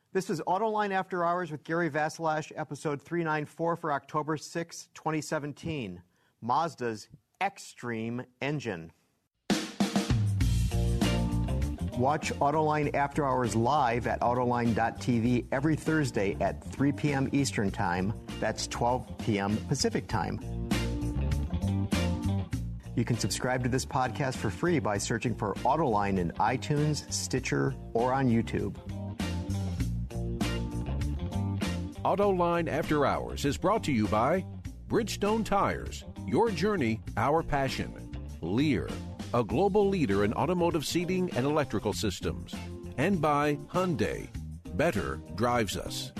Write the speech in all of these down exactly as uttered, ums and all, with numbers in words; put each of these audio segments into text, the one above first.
This is Autoline After Hours with Gary Vasilash, episode three ninety-four for October sixth, twenty seventeen. Mazda's X-Treme engine. Watch Autoline After Hours live at Autoline dot T V every Thursday at three p.m. Eastern Time. That's twelve p.m. Pacific Time. You can subscribe to this podcast for free by searching for Autoline in iTunes, Stitcher, or on YouTube. Autoline After Hours is brought to you by Bridgestone Tires, your journey, our passion. Lear, a global leader in automotive seating and electrical systems. And by Hyundai, better drives us.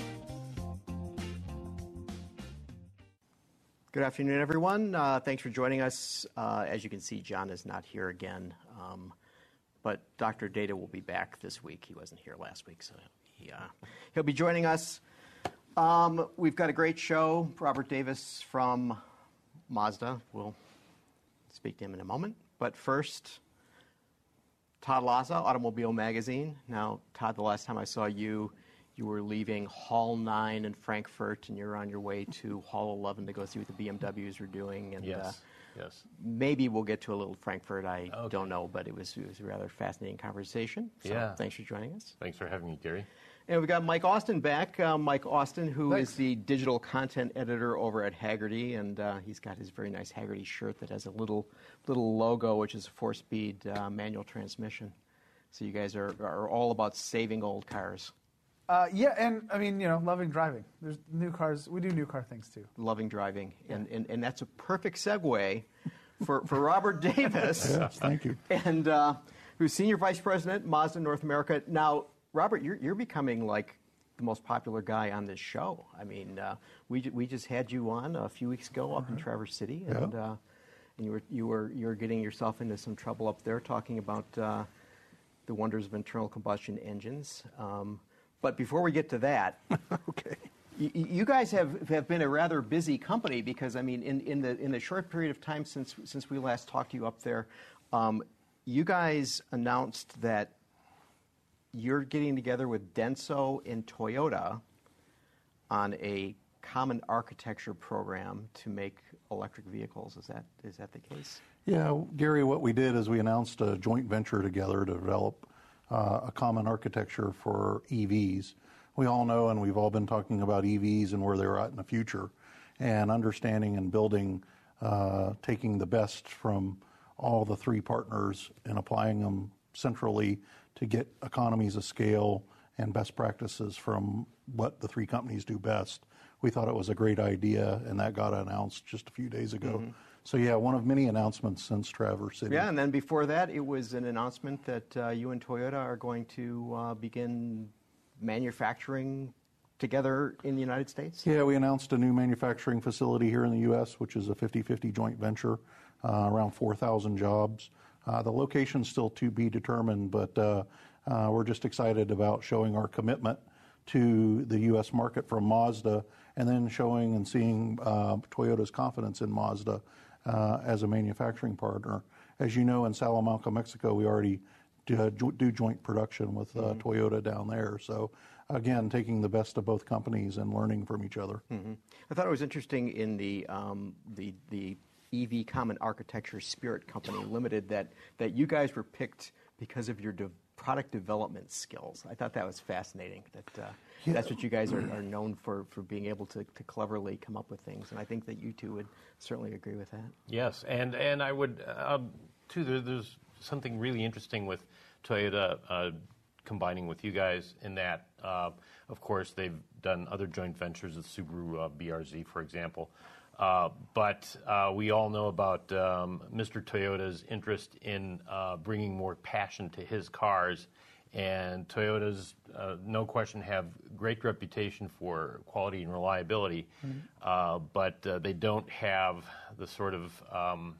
Good afternoon, everyone. Uh, thanks for joining us. Uh, as you can see, John is not here again, um, but Doctor Data will be back this week. He wasn't here last week, so he, uh, he'll be joining us. Um, we've got a great show. Robert Davis from Mazda. We'll speak to him in a moment. But first, Todd Laza, Automobile Magazine. Now, Todd, the last time I saw you, you were leaving Hall nine in Frankfurt, and you're on your way to Hall eleven to go see what the B M Ws are doing. And, yes, uh, yes. Maybe we'll get to a little Frankfurt. I okay. don't know, but it was, it was a rather fascinating conversation. So yeah. Thanks for joining us. Thanks for having me, Gary. And we've got Mike Austin back. Uh, Mike Austin, who Thanks. is the digital content editor over at Hagerty, and uh, he's got his very nice Hagerty shirt that has a little little logo, which is a four-speed uh, manual transmission. So you guys are, are all about saving old cars. Uh, yeah, and I mean, you know, loving driving. There's new cars. We do new car things too. Loving driving, yeah. and, and and that's a perfect segue for for Robert Davis. Yes, thank you. And uh, who's senior vice president Mazda North America now. Robert, you're, you're becoming like the most popular guy on this show. I mean, uh, we we just had you on a few weeks ago up in Traverse City, and yeah. uh, and you were you were you were getting yourself into some trouble up there, talking about uh, the wonders of internal combustion engines. Um, but before we get to that, okay, you, you guys have, have been a rather busy company because I mean, in, in the in the short period of time since since we last talked to you up there, um, you guys announced that you're getting together with Denso and Toyota on a common architecture program to make electric vehicles. Is that is that the case? Yeah, Gary, what we did is we announced a joint venture together to develop uh, a common architecture for E Vs. We all know, and we've all been talking about E Vs and where they're at in the future, and understanding and building, uh, taking the best from all the three partners and applying them centrally to get economies of scale and best practices from what the three companies do best. We thought it was a great idea, and that got announced just a few days ago. Mm-hmm. So, yeah, one of many announcements since Traverse City. Yeah, and then before that, it was an announcement that uh, you and Toyota are going to uh, begin manufacturing together in the United States? Yeah, we announced a new manufacturing facility here in the U S, which is a fifty-fifty joint venture, uh, around four thousand jobs. Uh, the location's still to be determined, but uh, uh, we're just excited about showing our commitment to the U S market from Mazda, and then showing and seeing uh, Toyota's confidence in Mazda uh, as a manufacturing partner. As you know, in Salamanca, Mexico, we already do, do joint production with uh, mm-hmm. Toyota down there. So, again, taking the best of both companies and learning from each other. Mm-hmm. I thought it was interesting in the um, the the E V Common Architecture Spirit Company Limited that, that you guys were picked because of your de- product development skills. I thought that was fascinating, that uh, yeah. that's what you guys are, are known for, for being able to, to cleverly come up with things. And I think that you two would certainly agree with that. Yes, and, and I would, uh, too, there, there's something really interesting with Toyota uh, combining with you guys in that, uh, of course, they've done other joint ventures with Subaru uh, B R Z, for example. Uh, but uh, we all know about um, Mister Toyota's interest in uh, bringing more passion to his cars, and Toyotas, uh, no question, have great reputation for quality and reliability, mm-hmm. uh, but uh, they don't have the sort of um,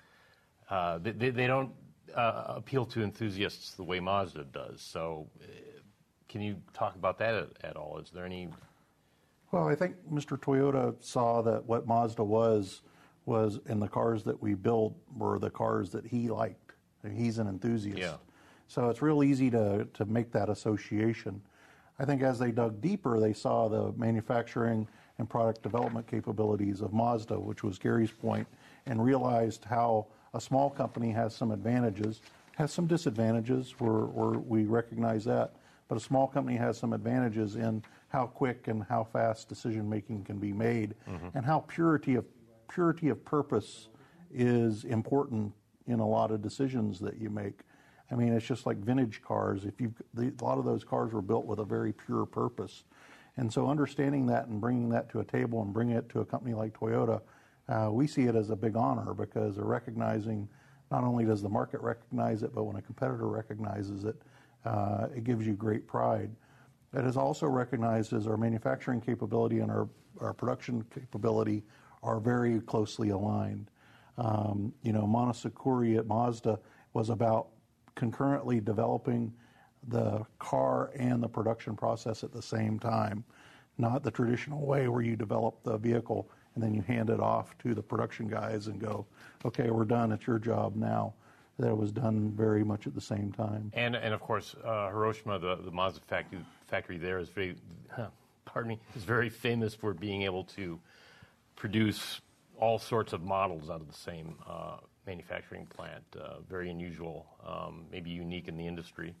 uh, they, they don't uh, appeal to enthusiasts the way Mazda does. So, uh, can you talk about that at, at all? Is there any? Well, I think Mister Toyota saw that what Mazda was, was in the cars that we built were the cars that he liked. He's an enthusiast. Yeah. So it's real easy to, to make that association. I think as they dug deeper, they saw the manufacturing and product development capabilities of Mazda, which was Gary's point, and realized how a small company has some advantages, has some disadvantages, we're, we're, we recognize that, but a small company has some advantages in how quick and how fast decision making can be made, mm-hmm. and how purity of purity of purpose is important in a lot of decisions that you make. I mean, it's just like vintage cars. If you, a lot of those cars were built with a very pure purpose, and so understanding that and bringing that to a table and bringing it to a company like Toyota, uh, we see it as a big honor because they're recognizing. Not only does the market recognize it, but when a competitor recognizes it, uh, it gives you great pride. It is also recognized as our manufacturing capability and our, our production capability are very closely aligned. Um, you know, Monozukuri at Mazda was about concurrently developing the car and the production process at the same time, not the traditional way where you develop the vehicle and then you hand it off to the production guys and go, okay, we're done, it's your job now. That was done very much at the same time. And, and of course, uh, Hiroshima, the, the Mazda factory, factory there is very, huh, pardon me, is very famous for being able to produce all sorts of models out of the same uh, manufacturing plant. Uh, very unusual, um, maybe unique in the industry.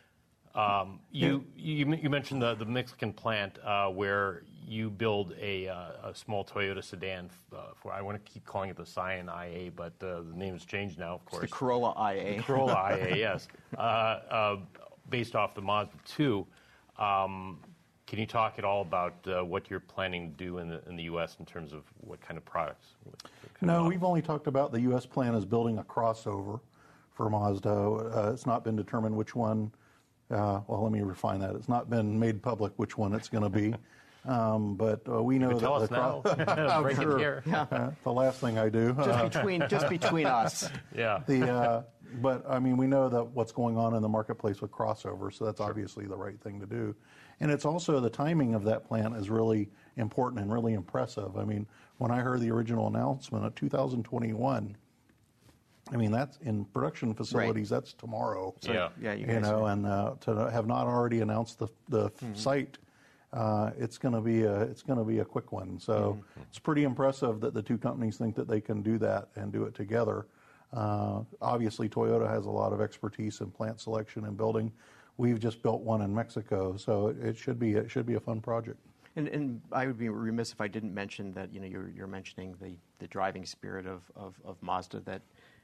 Um, you, you you mentioned the, the Mexican plant uh, where you build a, uh, a small Toyota sedan uh, for, I want to keep calling it the Scion I A, but uh, the name has changed now, of course. It's the Corolla I A. The Corolla I A, yes. Uh, uh, based off the Mazda two. Um, can you talk at all about uh, what you're planning to do in the, in the U S in terms of what kind of products? No, we've only talked about the U S plan as building a crossover for Mazda. Uh, it's not been determined which one. Uh, well, let me refine that. It's not been made public which one it's going to be, um, but uh, we know you that tell the us now. Break sure. it here. Yeah. Uh, the last thing I do. Just Uh, between just between us. Yeah. the uh, but I mean, we know that what's going on in the marketplace with crossover, so that's sure. obviously the right thing to do. And it's also the timing of that plant is really important and really impressive. I mean, when I heard the original announcement of two thousand twenty-one. I mean, that's in production facilities. Right. That's tomorrow. So, yeah, yeah. You, you know, and uh, to have not already announced the the mm-hmm. site, uh, it's going to be a it's going to be a quick one. So mm-hmm. it's pretty impressive that the two companies think that they can do that and do it together. Uh, obviously, Toyota has a lot of expertise in plant selection and building. We've just built one in Mexico, so it, it should be it should be a fun project. And, and I would be remiss if I didn't mention that. You know, you're you're mentioning the, the driving spirit of, of, of Mazda that.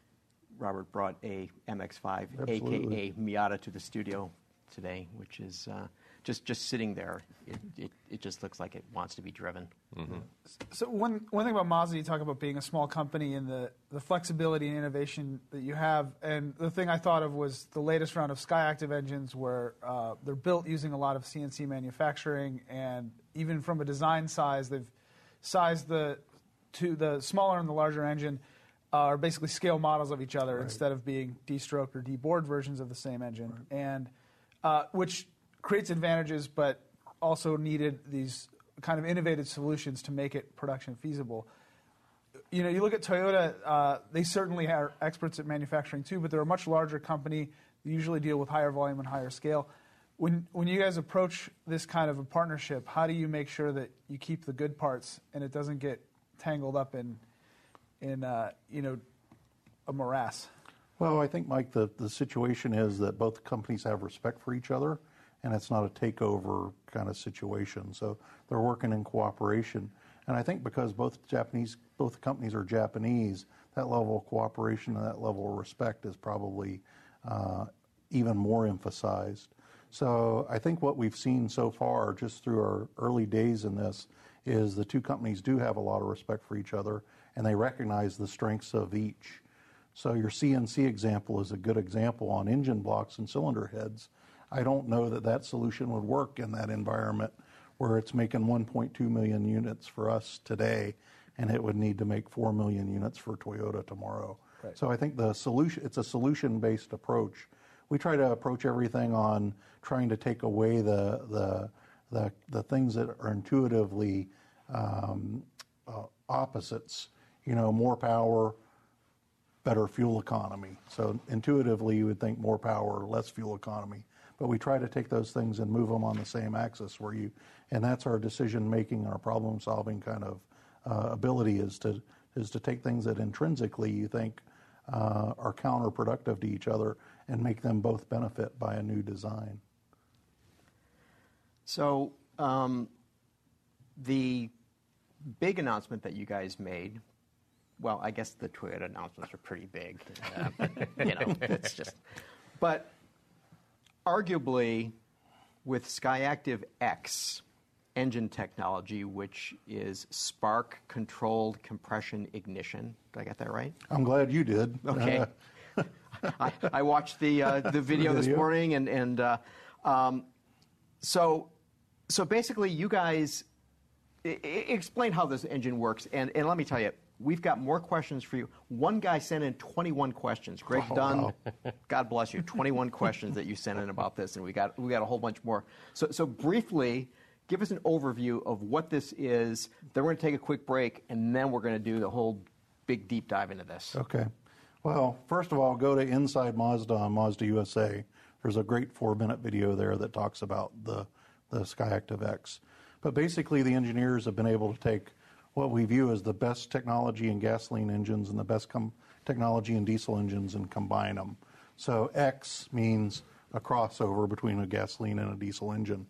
Robert brought a M X five, Absolutely. A K A Miata, to the studio today, which is uh, just just sitting there. It, it it just looks like it wants to be driven. Mm-hmm. So one one thing about Mazda, you talk about being a small company and the, the flexibility and innovation that you have. And the thing I thought of was the latest round of Skyactiv engines, where uh, they're built using a lot of C N C manufacturing, and even from a design size, they've sized the to the smaller and the larger engine. Uh, are basically scale models of each other, right, instead of being de-stroked or de-bored versions of the same engine, right. and uh, which creates advantages, but also needed these kind of innovative solutions to make it production feasible. You know, you look at Toyota; uh, they certainly are experts at manufacturing too, but they're a much larger company. They usually deal with higher volume and higher scale. When when you guys approach this kind of a partnership, how do you make sure that you keep the good parts and it doesn't get tangled up in in, uh, you know, a morass? Well, I think, Mike, the, the situation is that both companies have respect for each other, and it's not a takeover kind of situation. So they're working in cooperation. And I think because both Japanese, both companies are Japanese, that level of cooperation and that level of respect is probably uh, even more emphasized. So I think what we've seen so far, just through our early days in this, is the two companies do have a lot of respect for each other, and they recognize the strengths of each. So your C N C example is a good example on engine blocks and cylinder heads. I don't know that that solution would work in that environment where it's making one point two million units for us today, and it would need to make four million units for Toyota tomorrow. Right. So I think the solution, it's a solution-based approach. We try to approach everything on trying to take away the the the, the things that are intuitively um, uh, opposites. You know, more power, better fuel economy. So intuitively, you would think more power, less fuel economy. but we try to take those things and move them on the same axis where you, and that's our decision making, our problem solving kind of uh, ability is to is to take things that intrinsically you think uh, are counterproductive to each other and make them both benefit by a new design. So um, the big announcement that you guys made, well, I guess the Toyota announcements are pretty big. Uh, you know, it's just, but arguably with SkyActiv X engine technology, which is spark controlled compression ignition. Did I get that right? I'm glad you did. Okay. Uh, I, I watched the uh, the video this Video. morning, and and uh, um, so so basically, you guys I- I- explain how this engine works, and and let me tell you, we've got more questions for you. One guy sent in twenty-one questions. Greg Oh, Dunn, wow. God bless you, twenty-one questions that you sent in about this, and we got we got a whole bunch more. So so briefly, give us an overview of what this is. Then we're going to take a quick break, and then we're going to do the whole big deep dive into this. Okay. Well, first of all, go to Inside Mazda on Mazda U S A. There's a great four-minute video there that talks about the, the SkyActiv X. But basically, the engineers have been able to take what we view as the best technology in gasoline engines and the best com- technology in diesel engines and combine them. So X means a crossover between a gasoline and a diesel engine.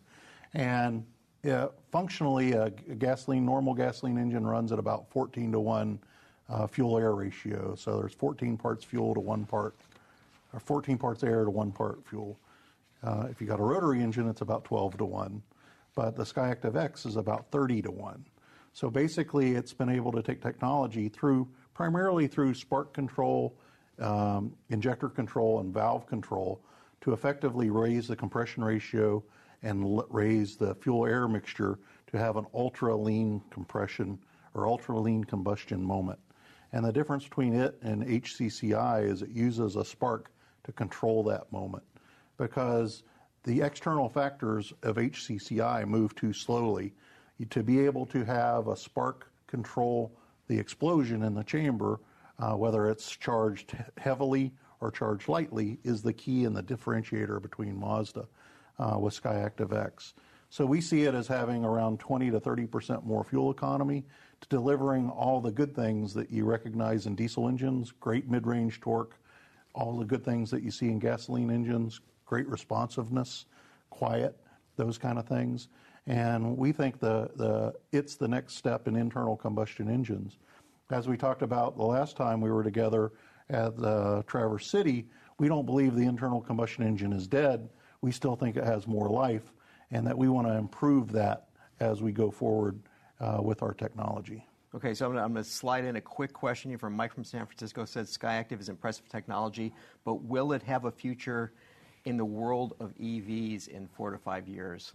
And yeah, functionally, a, a gasoline, normal gasoline engine runs at about fourteen to one uh, fuel-air ratio. So there's fourteen parts fuel to one part, or fourteen parts air to one part fuel. Uh, if you got a rotary engine, it's about twelve to one. But the SkyActiv X is about thirty to one. So basically, it's been able to take technology through, primarily through spark control, um, injector control, and valve control to effectively raise the compression ratio and l- raise the fuel-air mixture to have an ultra-lean compression or ultra-lean combustion moment. And the difference between it and H C C I is it uses a spark to control that moment, because the external factors of H C C I move too slowly. To be able to have a spark control the explosion in the chamber, uh, whether it's charged he- heavily or charged lightly, is the key and the differentiator between Mazda uh, with SkyActiv X. So we see it as having around twenty to thirty percent more fuel economy, to delivering all the good things that you recognize in diesel engines, great mid-range torque, all the good things that you see in gasoline engines, great responsiveness, quiet, those kind of things. And we think the, the it's the next step in internal combustion engines. As we talked about the last time we were together at the Traverse City, we don't believe the internal combustion engine is dead. We still think it has more life, and that we want to improve that as we go forward uh, with our technology. Okay, so I'm going to slide in a quick question here from Mike from San Francisco. Says SkyActiv is impressive technology, but will it have a future in the world of E Vs in four to five years?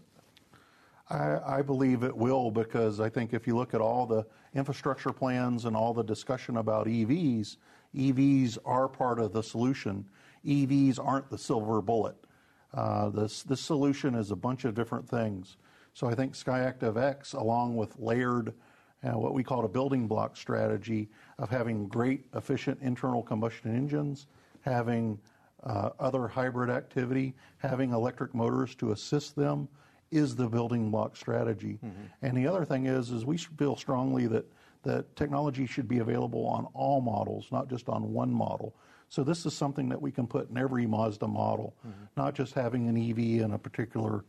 I, I believe it will, because I think if you look at all the infrastructure plans and all the discussion about E Vs, E Vs are part of the solution. E Vs aren't the silver bullet. Uh, this, this solution is a bunch of different things. So I think SkyActiv X, along with layered, uh, what we call a building block strategy of having great, efficient internal combustion engines, having uh, other hybrid activity, having electric motors to assist them, is the building block strategy. Mm-hmm. And the other thing is, is we feel strongly that, that technology should be available on all models, not just on one model. So this is something that we can put in every Mazda model, mm-hmm. not just having an E V in a particular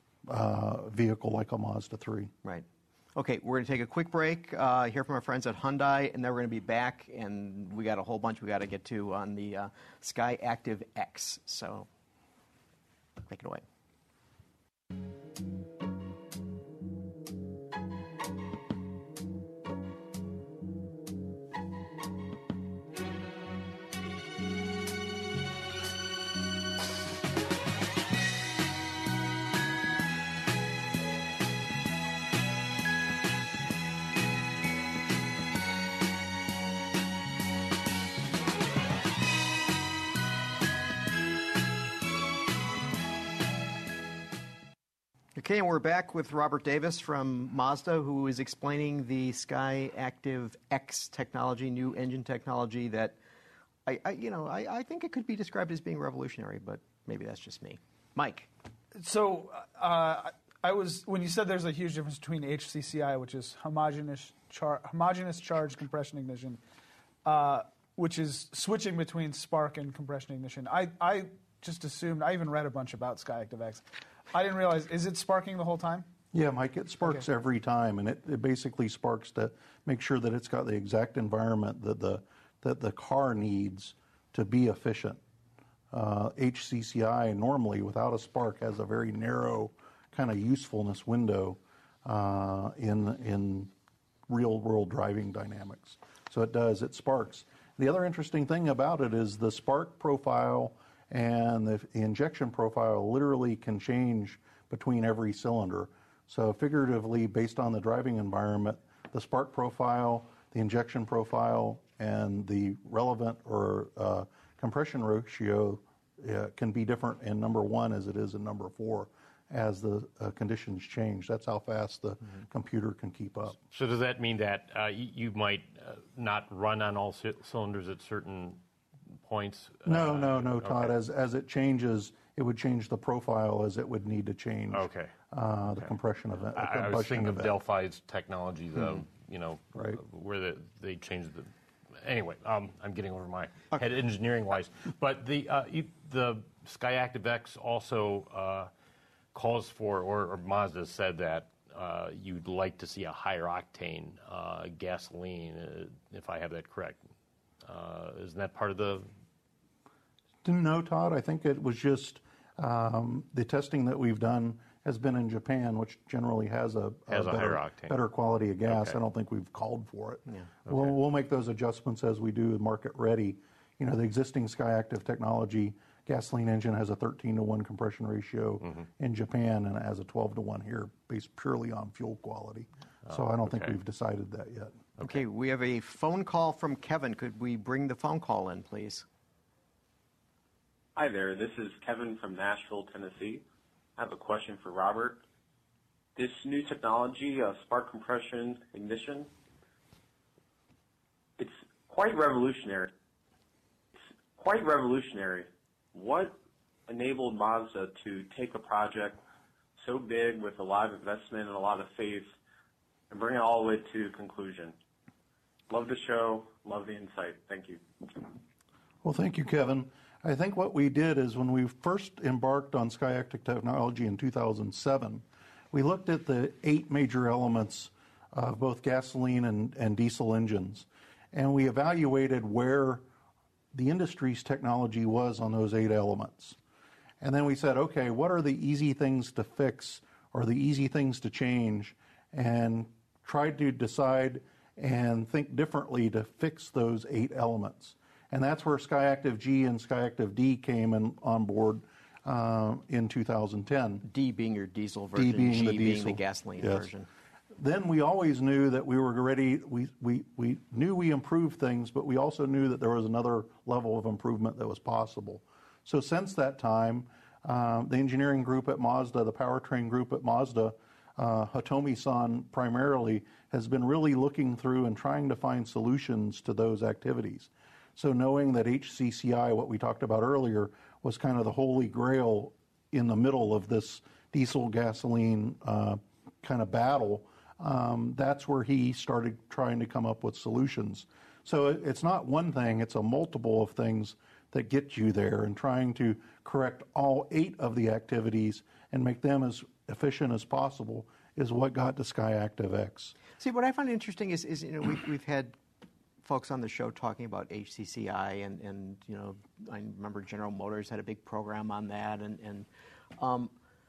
uh, vehicle like a Mazda three. Right. Okay, we're going to take a quick break, uh, hear from our friends at Hyundai, and then we're going to be back, and we got a whole bunch we got to get to on the uh, SkyActiv X. So take it away. Okay, and we're back with Robert Davis from Mazda, who is explaining the SkyActiv X technology, new engine technology that, I, I you know, I, I think it could be described as being revolutionary, but maybe that's just me. Mike. So uh, I was when you said there's a huge difference between H C C I, which is homogeneous char, homogeneous charge compression ignition, uh, which is switching between spark and compression ignition. I, I just assumed. I even read a bunch about SkyActiv-X. I didn't realize. Is it sparking the whole time? Yeah, Mike, it sparks Okay. every time, and it, it basically sparks to make sure that it's got the exact environment that the that the car needs to be efficient. Uh, H C C I normally, without a spark, has a very narrow kind of usefulness window uh, in in real world driving dynamics. So it does, it sparks. The other interesting thing about it is the spark profile and the injection profile literally can change between every cylinder. So figuratively, based on the driving environment, the spark profile, the injection profile, and the relevant or uh, compression ratio uh, can be different in number one as it is in number four as the uh, conditions change. That's how fast the mm-hmm. computer can keep up. So does that mean that uh, you, you might uh, not run on all c- cylinders at certain points? No, uh, no, no, Todd. Okay. As as it changes, it would change the profile as it would need to change. Okay. Uh, the okay. compression event. The I, I was thinking event. of Delphi's technology, though. Hmm. You know, right. where the, they changed the. Anyway, um, I'm getting over my head engineering-wise, but the uh, you, the SkyActiv-X also uh, calls for, or, or Mazda said that uh, you'd like to see a higher octane uh, gasoline, uh, if I have that correct. Uh, isn't that part of the? Didn't know, Todd. I think it was just um, the testing that we've done has been in Japan, which generally has a, has a, a better, higher octane. better quality of gas. Okay. I don't think we've called for it. Yeah. Okay. We'll, we'll make those adjustments as we do market ready. You know, the existing SkyActiv technology gasoline engine has a thirteen to one compression ratio mm-hmm. in Japan and it has a twelve to one here based purely on fuel quality. Oh, so I don't okay. think we've decided that yet. Okay. okay, we have a phone call from Kevin. Could we bring the phone call in, please? Hi there, this is Kevin from Nashville, Tennessee. I have a question for Robert. This new technology, uh, spark compression ignition, it's quite revolutionary. It's quite revolutionary. What enabled Mazda to take a project so big with a lot of investment and a lot of faith and bring it all the way to conclusion? Love the show, love the insight. Thank you. Well, thank you, Kevin. I think what we did is when we first embarked on SkyActiv technology in two thousand seven, we looked at the eight major elements of both gasoline and, and diesel engines, and we evaluated where the industry's technology was on those eight elements. And then we said, okay, what are the easy things to fix or the easy things to change, and tried to decide and think differently to fix those eight elements. And that's where SkyActiv-G and SkyActiv-D came in, on board uh, in two thousand ten. D being your diesel version, D being G the diesel. being the gasoline yes. version. Then we always knew that we were ready, we, we, we knew we improved things, but we also knew that there was another level of improvement that was possible. So since that time, um, the engineering group at Mazda, the powertrain group at Mazda, uh, Hitomi-san primarily, has been really looking through and trying to find solutions to those activities. So knowing that H C C I, what we talked about earlier, was kind of the holy grail in the middle of this diesel gasoline uh, kind of battle, um, that's where he started trying to come up with solutions. So it, it's not one thing, it's a multiple of things that get you there, and trying to correct all eight of the activities and make them as efficient as possible is what got to SkyActiv-X. See, what I find interesting is, is you know, we've, we've had folks on the show talking about H C C I, and, and you know, I remember General Motors had a big program on that, and, and um,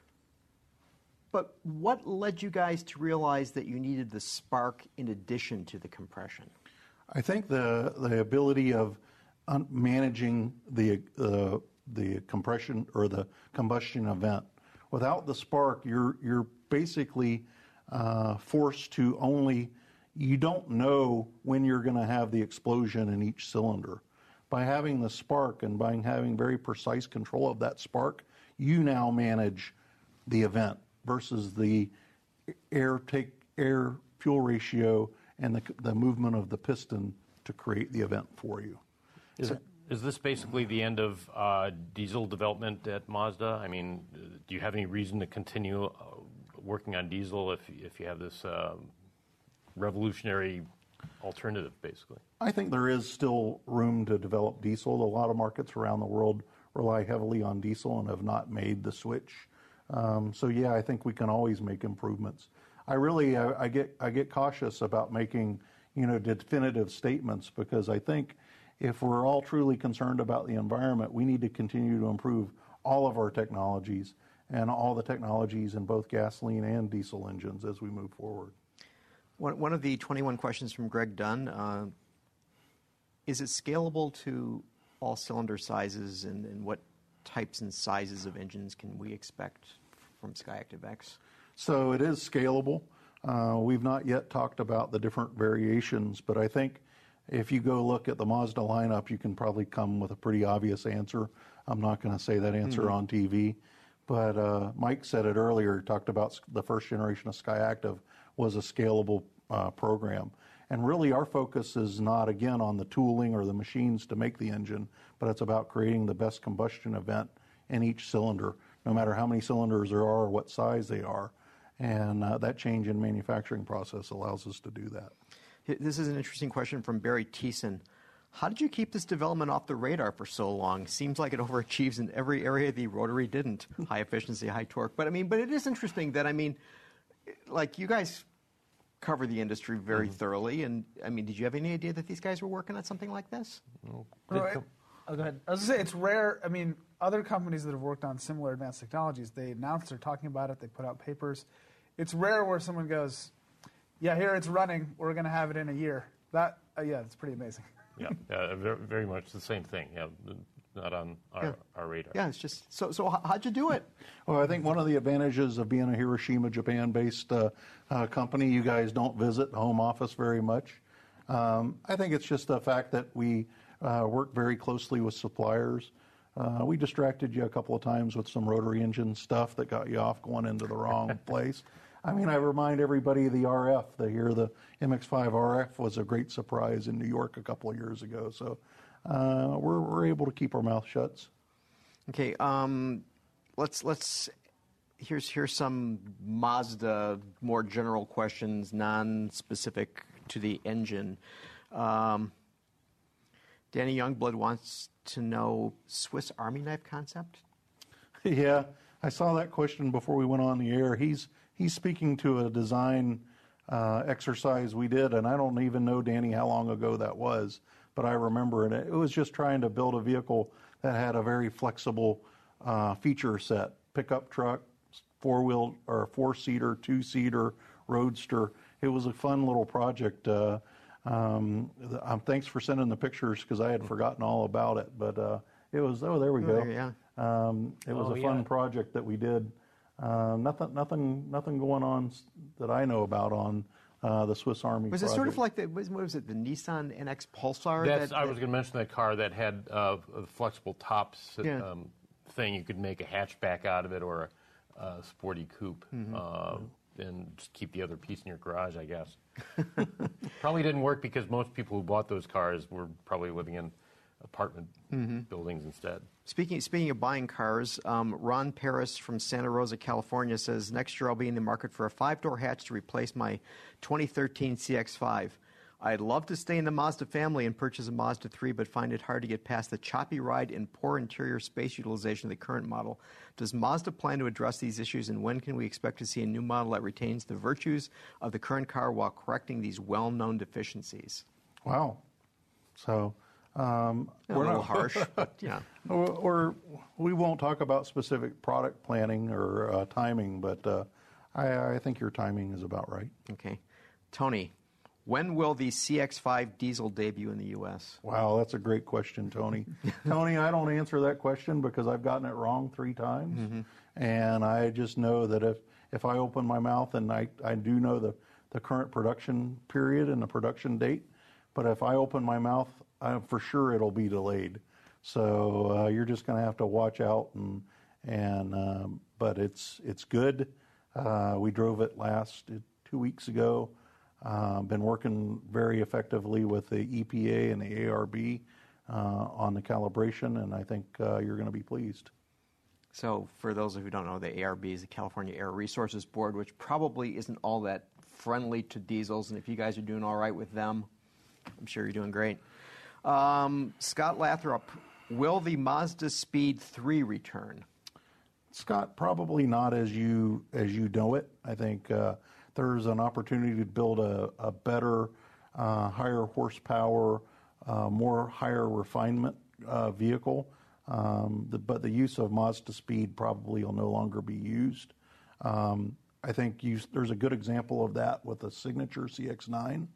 but what led you guys to realize that you needed the spark in addition to the compression? I think the the ability of un- managing the uh, the compression or the combustion event. Without the spark, you're you're basically uh, forced to only. You don't know when you're going to have the explosion in each cylinder. By having the spark and by having very precise control of that spark, you now manage the event versus the air take air fuel ratio and the, the movement of the piston to create the event for you. Is, So, Is this basically the end of uh, diesel development at Mazda? I mean, do you have any reason to continue uh, working on diesel if if you have this uh, revolutionary alternative, basically? I think there is still room to develop diesel. A lot of markets around the world rely heavily on diesel and have not made the switch. Um, so yeah, I think we can always make improvements. I really, I, I get, I get cautious about making, you know, definitive statements, because I think if we're all truly concerned about the environment, we need to continue to improve all of our technologies and all the technologies in both gasoline and diesel engines as we move forward. One, one of the twenty-one questions from Greg Dunn, uh, is it scalable to all cylinder sizes, and, and what types and sizes of engines can we expect from SkyActiv-X? So it is scalable. Uh, we've not yet talked about the different variations, but I think if you go look at the Mazda lineup, you can probably come with a pretty obvious answer. I'm not going to say that answer mm-hmm. on T V, but uh, Mike said it earlier, talked about the first generation of SkyActiv was a scalable uh, program. And really our focus is not, again, on the tooling or the machines to make the engine, but it's about creating the best combustion event in each cylinder, no matter how many cylinders there are or what size they are. And uh, that change in manufacturing process allows us to do that. This is an interesting question from Barry Thiessen. How did you keep this development off the radar for so long? Seems like it overachieves in every area the rotary didn't. High efficiency, high torque. But I mean, but it is interesting that, I mean, like you guys cover the industry very mm-hmm. thoroughly. And I mean, did you have any idea that these guys were working on something like this? No. Right. Oh, go ahead. I was going to say, it's rare. I mean, other companies that have worked on similar advanced technologies, they announce they're talking about it, they put out papers. It's rare where someone goes, yeah, here it's running, we're going to have it in a year. That, uh, yeah, it's pretty amazing. Yeah, yeah, very, very much the same thing. Yeah, not on our, yeah. our radar. Yeah, it's just, so, so how'd you do it? Well, I think one of the advantages of being a Hiroshima, Japan-based uh, uh, company, you guys don't visit the home office very much. Um, I think it's just the fact that we uh, work very closely with suppliers. Uh, we distracted you a couple of times with some rotary engine stuff that got you off going into the wrong place. I mean, I remind everybody of the R F. They hear the M X five R F was a great surprise in New York a couple of years ago. So uh, we're, we're able to keep our mouth shut. Okay, um, let's let's here's here's some Mazda more general questions, non-specific to the engine. Um, Danny Youngblood wants to know Swiss Army knife concept. Yeah, I saw that question before we went on the air. He's he's speaking to a design uh, exercise we did, and I don't even know, Danny, how long ago that was, but I remember it. It was just trying to build a vehicle that had a very flexible uh, feature set: pickup truck, four-wheel or four-seater, two-seater, roadster. It was a fun little project. Uh, um, um, thanks for sending the pictures, because I had forgotten all about it. But uh, it was oh, there we oh, go. There, yeah. Um, it was oh, a fun yeah. project that we did. Uh, nothing, nothing, nothing going on that I know about on uh, the Swiss Army. Was project. it sort of like the what was it the Nissan N X Pulsar? That's, that, I that, was going to mention that car that had uh, a flexible tops Yeah. um, thing. You could make a hatchback out of it or a, a sporty coupe, Mm-hmm. uh, and just keep the other piece in your garage, I guess. Probably didn't work because most people who bought those cars were probably living in apartment Mm-hmm. buildings instead. Speaking speaking of buying cars, um, Ron Paris from Santa Rosa, California says next year I'll be in the market for a five-door hatch to replace my twenty thirteen C X five. I'd love to stay in the Mazda family and purchase a Mazda three, but find it hard to get past the choppy ride and poor interior space utilization of the current model. Does Mazda plan to address these issues, and when can we expect to see a new model that retains the virtues of the current car while correcting these well-known deficiencies? Wow. So um, A we're little not harsh, but yeah. Or, or we won't talk about specific product planning or uh, timing, but uh, I, I think your timing is about right. Okay. Tony, when will the C X five diesel debut in the U S? Wow, that's a great question, Tony. Tony, I don't answer that question because I've gotten it wrong three times. Mm-hmm. And I just know that if, if I open my mouth, and I, I do know the, the current production period and the production date, but if I open my mouth, I, for sure it'll be delayed. So uh, you're just going to have to watch out. And, and um, but it's, it's good. Uh, we drove it last uh, two weeks ago. Uh, been working very effectively with the E P A and the A R B uh, on the calibration, and I think uh, you're going to be pleased. So for those who don't know, the A R B is the California Air Resources Board, which probably isn't all that friendly to diesels. And if you guys are doing all right with them, I'm sure you're doing great. Um, Scott Lathrop, will the Mazda Speed three return? Scott, probably not as you as you know it. I think uh, there's an opportunity to build a, a better, uh, higher horsepower, uh, more higher refinement uh, vehicle. Um, the, but the use of Mazda Speed probably will no longer be used. Um, I think you, there's a good example of that with the Signature C X nine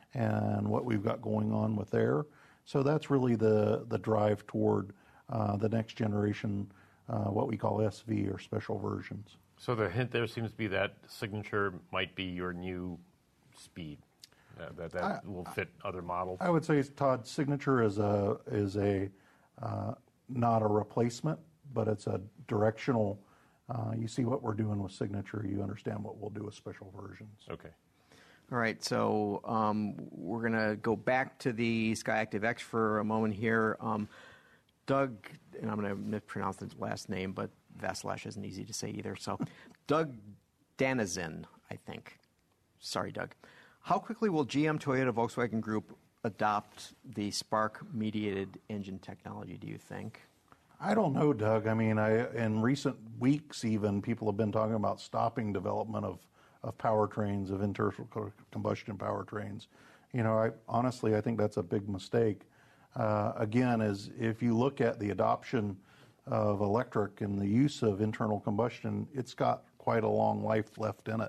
and what we've got going on with there. So that's really the, the drive toward uh, the next generation, uh, what we call S V or special versions. So the hint there seems to be that Signature might be your new Speed. Uh, that that I, will fit other models. I would say, Todd, Signature is a is a uh, not a replacement, but it's a directional. Uh, you see what we're doing with Signature, you understand what we'll do with special versions. Okay. All right, so um, we're going to go back to the Skyactiv X for a moment here. Um, Doug, and I'm going to mispronounce his last name, but Vaslash isn't easy to say either. So Doug Danazin, I think. Sorry, Doug. How quickly will G M, Toyota, Volkswagen Group adopt the spark-mediated engine technology, do you think? I don't know, Doug. I mean, I, in recent weeks even, people have been talking about stopping development of, of powertrains, of internal combustion powertrains. You know, I, honestly, I think that's a big mistake. Uh, again, is if you look at the adoption of electric and the use of internal combustion, it's got quite a long life left in it.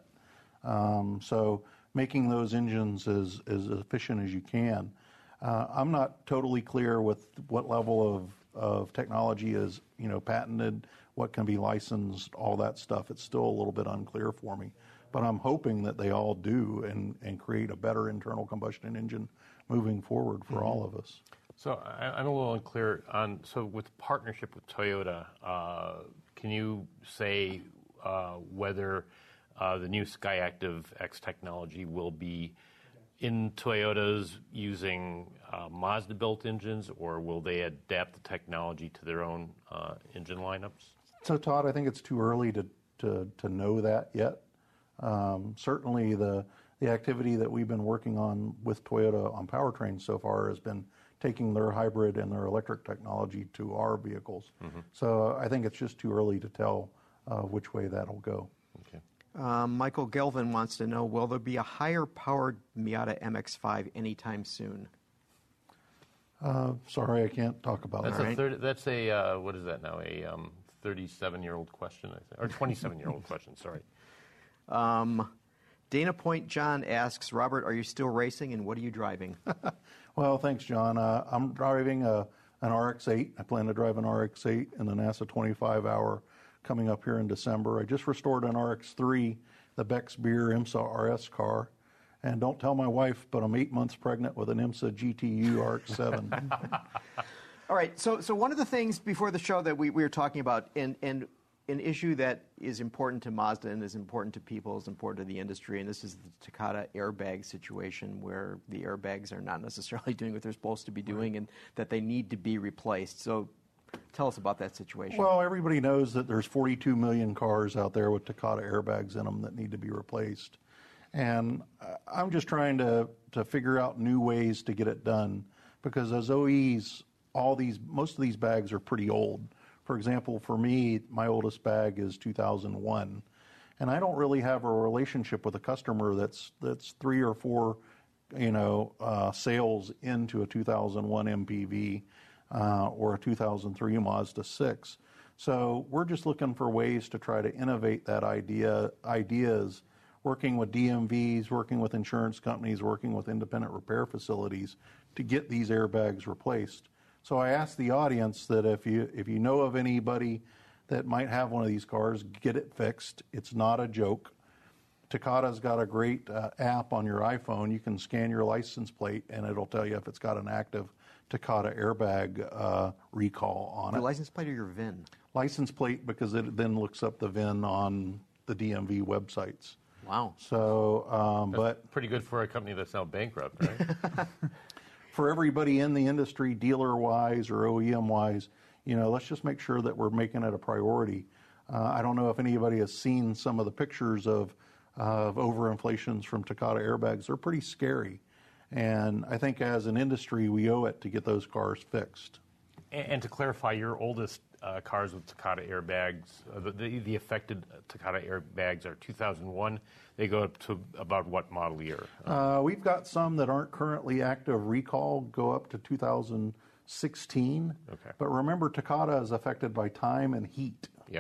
Um, so making those engines as, as efficient as you can. Uh, I'm not totally clear with what level of, of technology is, you know, patented, what can be licensed, all that stuff. It's still a little bit unclear for me. But I'm hoping that they all do and, and create a better internal combustion engine moving forward for mm-hmm. all of us. So I, I'm a little unclear on, so with partnership with Toyota, uh, can you say uh, whether uh, the new Skyactiv X technology will be in Toyotas using uh, Mazda-built engines, or will they adapt the technology to their own uh, engine lineups? So, Todd, I think it's too early to, to, to know that yet. Um, certainly the, the activity that we've been working on with Toyota on powertrains so far has been taking their hybrid and their electric technology to our vehicles. Mm-hmm. So I think it's just too early to tell uh, which way that'll go. Okay. Um, Michael Gelvin wants to know, will there be a higher-powered Miata M X five anytime soon? Uh, sorry, I can't talk about that's that. A right. thirty, that's a, uh, what is that now, a um, thirty-seven-year-old question, I think, or twenty-seven-year-old question, sorry. Um, Dana Point John asks, Robert, are you still racing, and what are you driving? Well, thanks, John. Uh, I'm driving a, an R X eight. I plan to drive an R X eight in the NASA twenty-five hour coming up here in December. I just restored an R X three, the Beck's Beer IMSA R S car. And don't tell my wife, but I'm eight months pregnant with an IMSA G T U R X seven. All right, so so one of the things before the show that we, we were talking about, and, and an issue that is important to Mazda and is important to people, is important to the industry, and this is the Takata airbag situation where the airbags are not necessarily doing what they're supposed to be doing and that they need to be replaced. So tell us about that situation. Well, everybody knows that there's forty-two million cars out there with Takata airbags in them that need to be replaced. And I'm just trying to, to figure out new ways to get it done because as O Es, all these, most of these bags are pretty old. For example, for me, my oldest bag is two thousand one, and I don't really have a relationship with a customer that's that's three or four, you know, uh, sales into a two thousand one M P V uh, or a two thousand three Mazda six. So we're just looking for ways to try to innovate that idea, ideas, working with D M Vs, working with insurance companies, working with independent repair facilities to get these airbags replaced. So I asked the audience that if you if you know of anybody that might have one of these cars, get it fixed. It's not a joke. Takata's got a great uh, app on your iPhone. You can scan your license plate, and it'll tell you if it's got an active Takata airbag uh, recall on Your it. license plate or your V I N? License plate, because it then looks up the V I N on the D M V websites. Wow. So, um, That's but pretty good for a company that's now bankrupt, right? for everybody in the industry, dealer-wise or O E M-wise, you know, let's just make sure that we're making it a priority. Uh, I don't know if anybody has seen some of the pictures of, uh, of overinflations from Takata airbags. They're pretty scary. And I think as an industry, we owe it to get those cars fixed. And, and to clarify, your oldest uh, cars with Takata airbags, uh, the, the, the affected Takata airbags are two thousand one. They go up to about what model year? Uh, we've got some that aren't currently active recall, go up to two thousand sixteen. Okay. But remember, Takata is affected by time and heat. Yeah.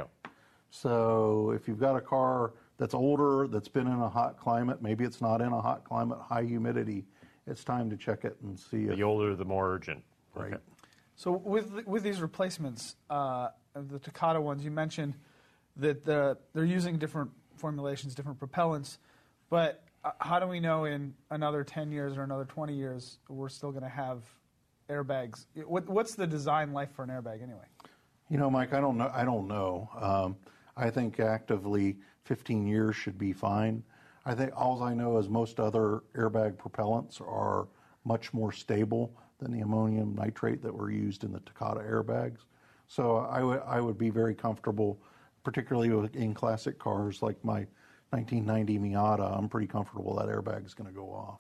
So if you've got a car that's older, that's been in a hot climate, maybe it's not in a hot climate, high humidity, it's time to check it and see if... The older, the more urgent. Right. Okay. So with with these replacements, uh, the Takata ones, you mentioned that the, they're using different formulations, different propellants, but uh, how do we know in another ten years or another twenty years we're still going to have airbags? What, what's the design life for an airbag anyway? You know, Mike, I don't know. I don't know. Um, I think actively fifteen years should be fine. I think all I know is most other airbag propellants are much more stable than the ammonium nitrate that were used in the Takata airbags. So I would I would be very comfortable, particularly with, in classic cars like my nineteen ninety Miata. I'm pretty comfortable that airbag is going to go off.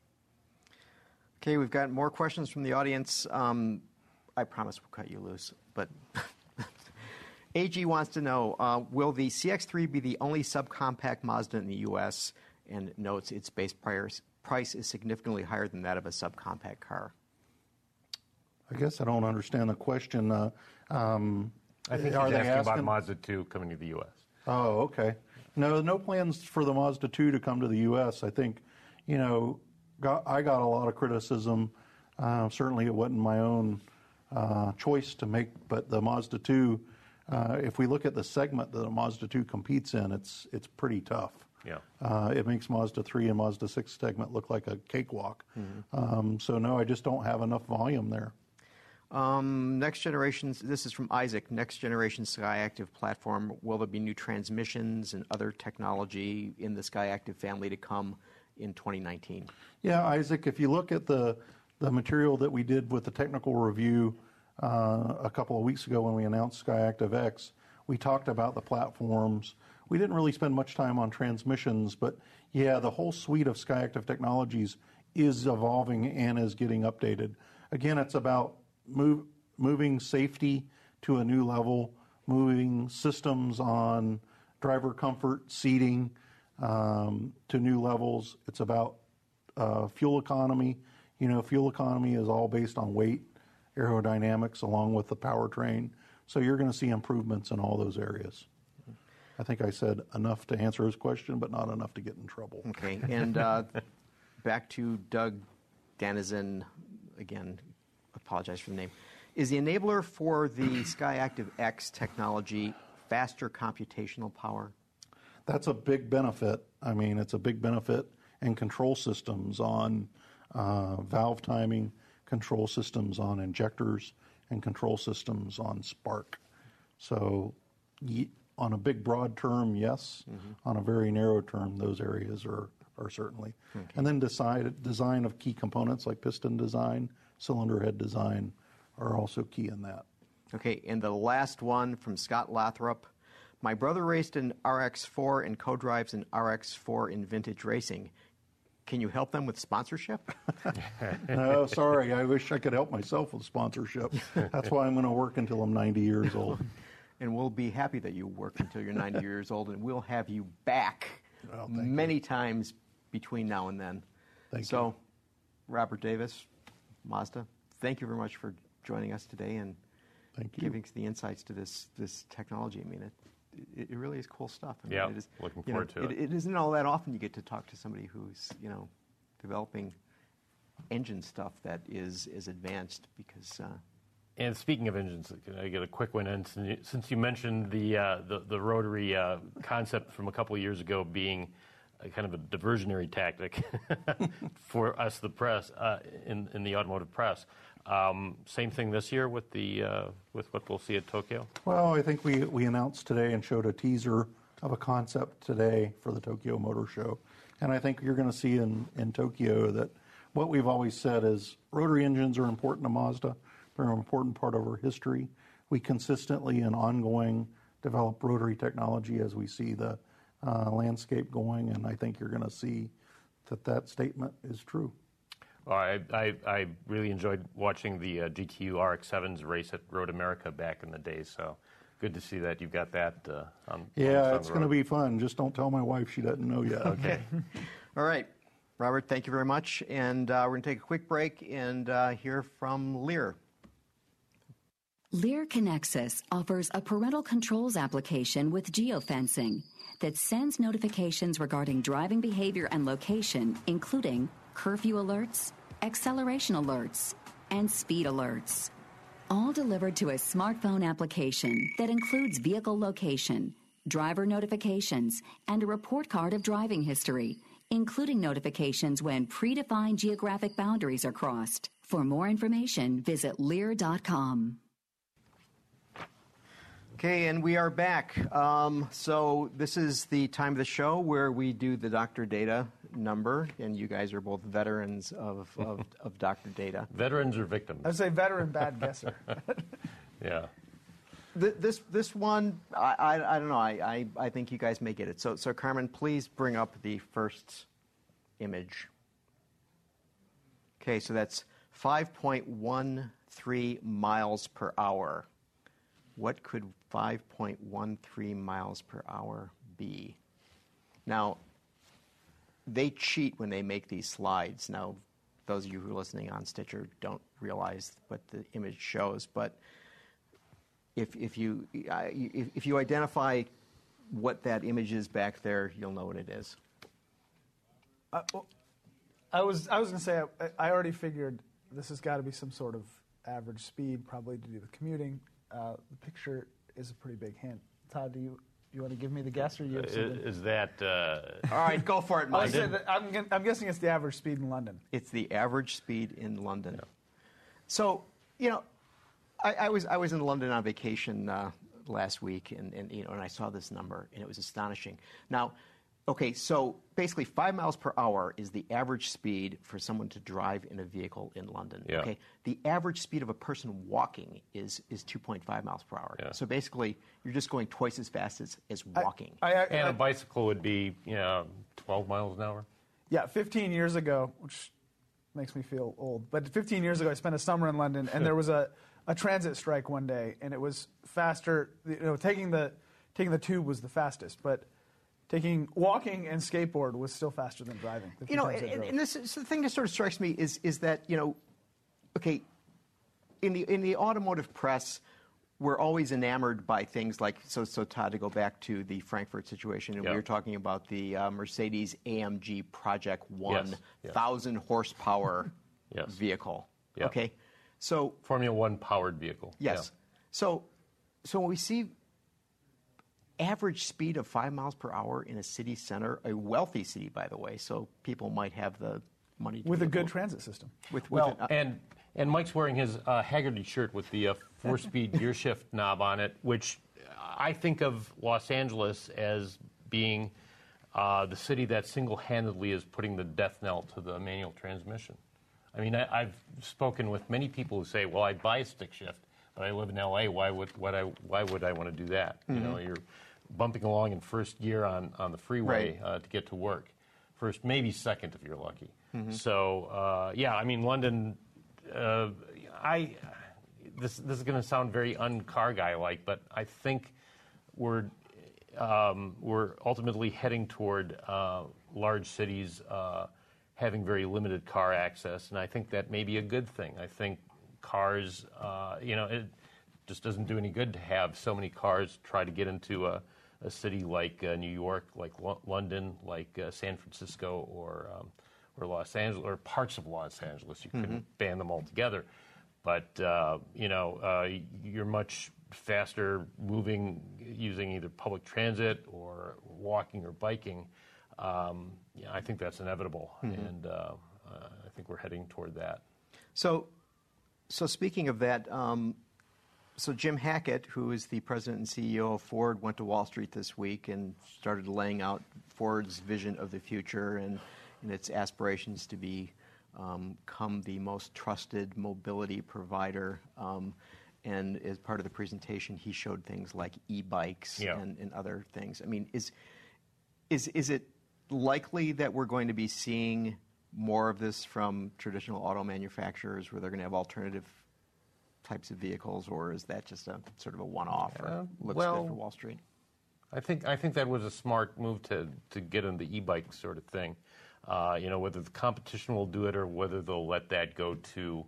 Okay, we've got more questions from the audience. Um, I promise we'll cut you loose, but A G wants to know, uh, will the C X three be the only subcompact Mazda in the U S? And notes its base price, price is significantly higher than that of a subcompact car. I guess I don't understand the question. Uh, um, I think are he's they asking, asking about Mazda two coming to the U S. Oh, okay. No, no plans for the Mazda two to come to the U S. I think, you know, got, I got a lot of criticism. Uh, certainly it wasn't my own uh, choice to make, but the Mazda two, uh, if we look at the segment that the Mazda two competes in, it's it's pretty tough. Yeah. Uh, it makes Mazda three and Mazda six segment look like a cakewalk. Mm-hmm. Um, so, no, I just don't have enough volume there. Um, next generation, this is from Isaac, next generation SkyActiv platform, will there be new transmissions and other technology in the SkyActiv family to come in twenty nineteen? Yeah, Isaac, if you look at the, the material that we did with the technical review uh, a couple of weeks ago when we announced SkyActiv X, we talked about the platforms. We didn't really spend much time on transmissions, but yeah, the whole suite of SkyActiv technologies is evolving and is getting updated. Again, it's about Move, moving safety to a new level, moving systems on driver comfort, seating um, to new levels. It's about uh, fuel economy. You know, fuel economy is all based on weight, aerodynamics, along with the powertrain. So you're going to see improvements in all those areas. I think I said enough to answer his question, but not enough to get in trouble. Okay, and uh, back to Doug Danizen again. Apologize for the name. Is the enabler for the SkyActiv X technology faster computational power? That's a big benefit. I mean, it's a big benefit in control systems on uh, valve timing, control systems on injectors, and control systems on spark. So y- on a big, broad term, yes. Mm-hmm. On a very narrow term, those areas are, are certainly. Okay. And then decide, design of key components like piston design, cylinder head design are also key in that. Okay, and the last one from Scott Lathrop. My brother raced an R X four and co-drives an R X four in vintage racing. Can you help them with sponsorship? No, sorry. I wish I could help myself with sponsorship. That's why I'm going to work until I'm ninety years old. And we'll be happy that you work until you're ninety years old, and we'll have you back well, many you. times between now and then. Thank so, you. Robert Davis, Mazda, thank you very much for joining us today and thank you. giving us the insights to this this technology. I mean, it it, it really is cool stuff. I mean, yeah, it is, looking you forward know, to it. it. It isn't all that often you get to talk to somebody who's, you know, developing engine stuff that is, is advanced because... Uh, And speaking of engines, can I get a quick one in? Since you mentioned the uh, the, the rotary uh, concept from a couple of years ago being a kind of a diversionary tactic for us, the press, uh, in, in the automotive press. Um, same thing this year with the uh, with what we'll see at Tokyo? Well, I think we, we announced today and showed a teaser of a concept today for the Tokyo Motor Show. And I think you're going to see in, in Tokyo that what we've always said is rotary engines are important to Mazda. They're an important part of our history. We consistently and ongoing develop rotary technology as we see the uh, landscape going, and I think you're going to see that that statement is true. Well, I, I, I really enjoyed watching the uh, G Q R X sevens race at Road America back in the day, so good to see that you've got that uh, on. Yeah, on it's going to be fun. Just don't tell my wife, she doesn't know yet. Okay. All right. Robert, thank you very much. And uh, we're going to take a quick break and uh, hear from Lear. Lear Connexus offers a parental controls application with geofencing that sends notifications regarding driving behavior and location, including curfew alerts, acceleration alerts, and speed alerts. All delivered to a smartphone application that includes vehicle location, driver notifications, and a report card of driving history, including notifications when predefined geographic boundaries are crossed. For more information, visit lear dot com. Okay, and we are back. Um, so this is the time of the show where we do the Doctor Data number, and you guys are both veterans of, of, of Doctor Data. Veterans or victims? I'd say veteran bad guesser. Yeah. Th- This this one, I, I, I don't know, I, I, I think you guys may get it. So, so Carmen, please bring up the first image. Okay, so that's five point one three miles per hour. What could five point one three miles per hour be? Now, they cheat when they make these slides. Now, those of you who are listening on Stitcher don't realize what the image shows, but if, if, you, uh, if, if you identify what that image is back there, you'll know what it is. I, well, I was I was going to say, I, I already figured this has got to be some sort of average speed, probably to do with commuting. Uh, the picture is a pretty big hint. Todd, do you you want to give me the guess, or you have something? Is, is that? Uh, All right, go for it, I'll Mike. say that I'm, gu- I'm guessing it's the average speed in London. It's the average speed in London. So, you know, I, I was I was in London on vacation uh, last week, and, and you know, and I saw this number, and it was astonishing. Now, okay, so basically, five miles per hour is the average speed for someone to drive in a vehicle in London. Yeah. Okay, the average speed of a person walking is is two point five miles per hour. Yeah. So basically, you're just going twice as fast as, as walking. I, I, and I, a bicycle would be, you know, twelve miles an hour. Yeah, fifteen years ago, which makes me feel old, but fifteen years ago, I spent a summer in London, and there was a, a transit strike one day, and it was faster. You know, taking the taking the tube was the fastest, but taking walking and skateboard was still faster than driving. the few You know, times I and, drove. and this is, the thing that sort of strikes me is is that, you know, okay, in the in the automotive press, we're always enamored by things like, so so Todd, to go back to the Frankfurt situation, and Yeah. we were talking about the uh, Mercedes A M G Project One Yes, yes. thousand horsepower Yes. vehicle. Yeah. Okay, so Formula One powered vehicle. yes, so so when we see average speed of five miles per hour in a city center, a wealthy city, by the way, so people might have the money to with be a good able- transit system. with, with Well, an- uh, and and Mike's wearing his uh, Haggerty shirt with the uh, four-speed gear shift knob on it, which I think of Los Angeles as being uh, the city that single-handedly is putting the death knell to the manual transmission. I mean, I, I've spoken with many people who say, "Well, I buy a stick shift, but I live in L A. Why would what I why would I want to do that? You know, you're bumping along in first gear on on the freeway Right. uh, to get to work, first maybe second if you're lucky. So uh, yeah, I mean, London. Uh, I this this is going to sound very un-car guy like, but I think we're um, we're ultimately heading toward uh, large cities uh, having very limited car access, and I think that may be a good thing. I think cars, uh, you know, it just doesn't do any good to have so many cars try to get into a, a city like uh, New York, like Lo- London, like uh, San Francisco, or um, or Los Angeles, or parts of Los Angeles. You couldn't ban them altogether, but uh, you know, uh, you're much faster moving using either public transit or walking or biking. Um, yeah, I think that's inevitable, and uh, uh, I think we're heading toward that. So, so speaking of that, um, so Jim Hackett, who is the president and C E O of Ford, went to Wall Street this week and started laying out Ford's vision of the future and, and its aspirations to be um, come the most trusted mobility provider. Um, and as part of the presentation, he showed things like e-bikes Yeah. and, and other things. I mean, is is is it likely that we're going to be seeing more of this from traditional auto manufacturers, where they're going to have alternative types of vehicles, or is that just a sort of a one-off or Uh, looks well, good for Wall Street? I think I think that was a smart move to to get on the e-bike sort of thing. Uh, you know, whether the competition will do it or whether they'll let that go to,